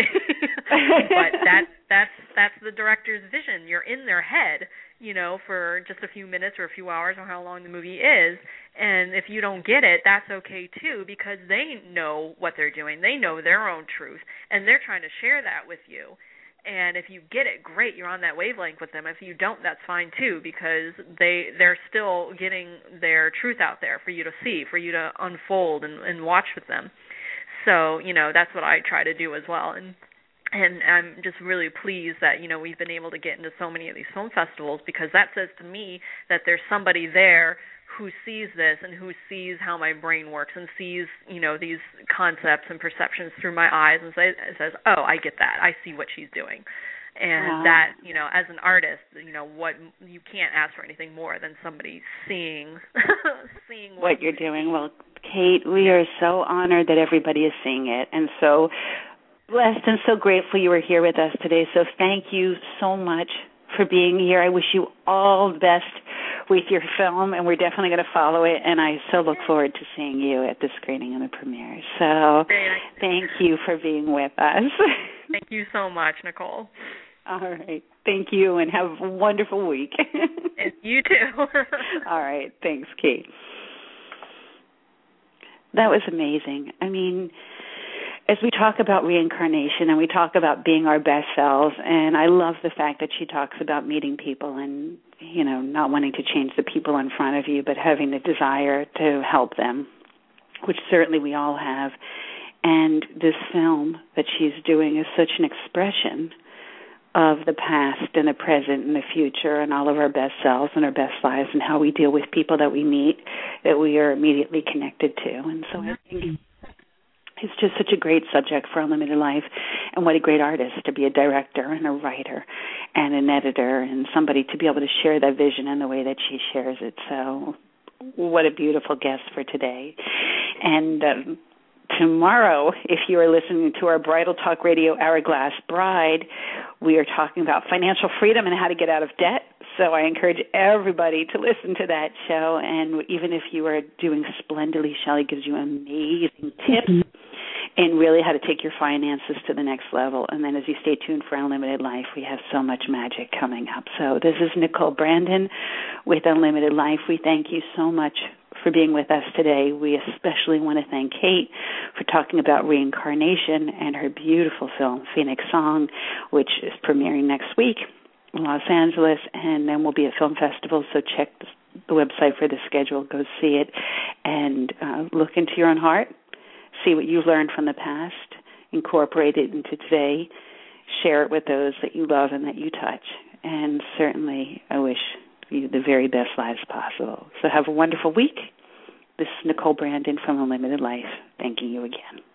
But that's the director's vision. You're in their head, for just a few minutes or a few hours or how long the movie is. And if you don't get it, that's okay too, because they know what they're doing. They know their own truth, and they're trying to share that with you. And if you get it, great, you're on that wavelength with them. If you don't, that's fine too, because they're still getting their truth out there for you to see, for you to unfold and watch with them. So, that's what I try to do as well. And I'm just really pleased that, we've been able to get into so many of these film festivals, because that says to me that there's somebody there who sees this and who sees how my brain works and sees, these concepts and perceptions through my eyes and says, oh, I get that. I see what she's doing. And that, as an artist, what you can't ask for anything more than somebody seeing what you're doing. Well, Kate, we are so honored that everybody is seeing it, and so blessed and so grateful you were here with us today. So thank you so much for being here. I wish you all the best with your film, and we're definitely going to follow it, and I so look forward to seeing you at the screening and the premiere. So thank you for being with us. Thank you so much, Nicole. All right. Thank you, and have a wonderful week. And you too. All right. Thanks, Kate. That was amazing. As we talk about reincarnation and we talk about being our best selves, and I love the fact that she talks about meeting people and, not wanting to change the people in front of you, but having the desire to help them, which certainly we all have. And this film that she's doing is such an expression of the past and the present and the future and all of our best selves and our best lives and how we deal with people that we meet that we are immediately connected to. And so I think it's just such a great subject for Unlimited Life, and what a great artist to be a director and a writer and an editor and somebody to be able to share that vision in the way that she shares it. So what a beautiful guest for today. And tomorrow, if you are listening to our Bridal Talk Radio Hourglass Bride, we are talking about financial freedom and how to get out of debt. So I encourage everybody to listen to that show. And even if you are doing splendidly, Shelley gives you amazing tips and really how to take your finances to the next level. And then as you stay tuned for Unlimited Life, we have so much magic coming up. So this is Nicole Brandon with Unlimited Life. We thank you so much for being with us today. We especially want to thank Kate for talking about reincarnation and her beautiful film, Phoenix Song, which is premiering next week in Los Angeles, and then we'll be at film festivals, so check the website for the schedule. Go see it and look into your own heart. See what you've learned from the past, incorporate it into today, share it with those that you love and that you touch. And certainly I wish you the very best lives possible. So have a wonderful week. This is Nicole Brandon from Unlimited Life, thanking you again.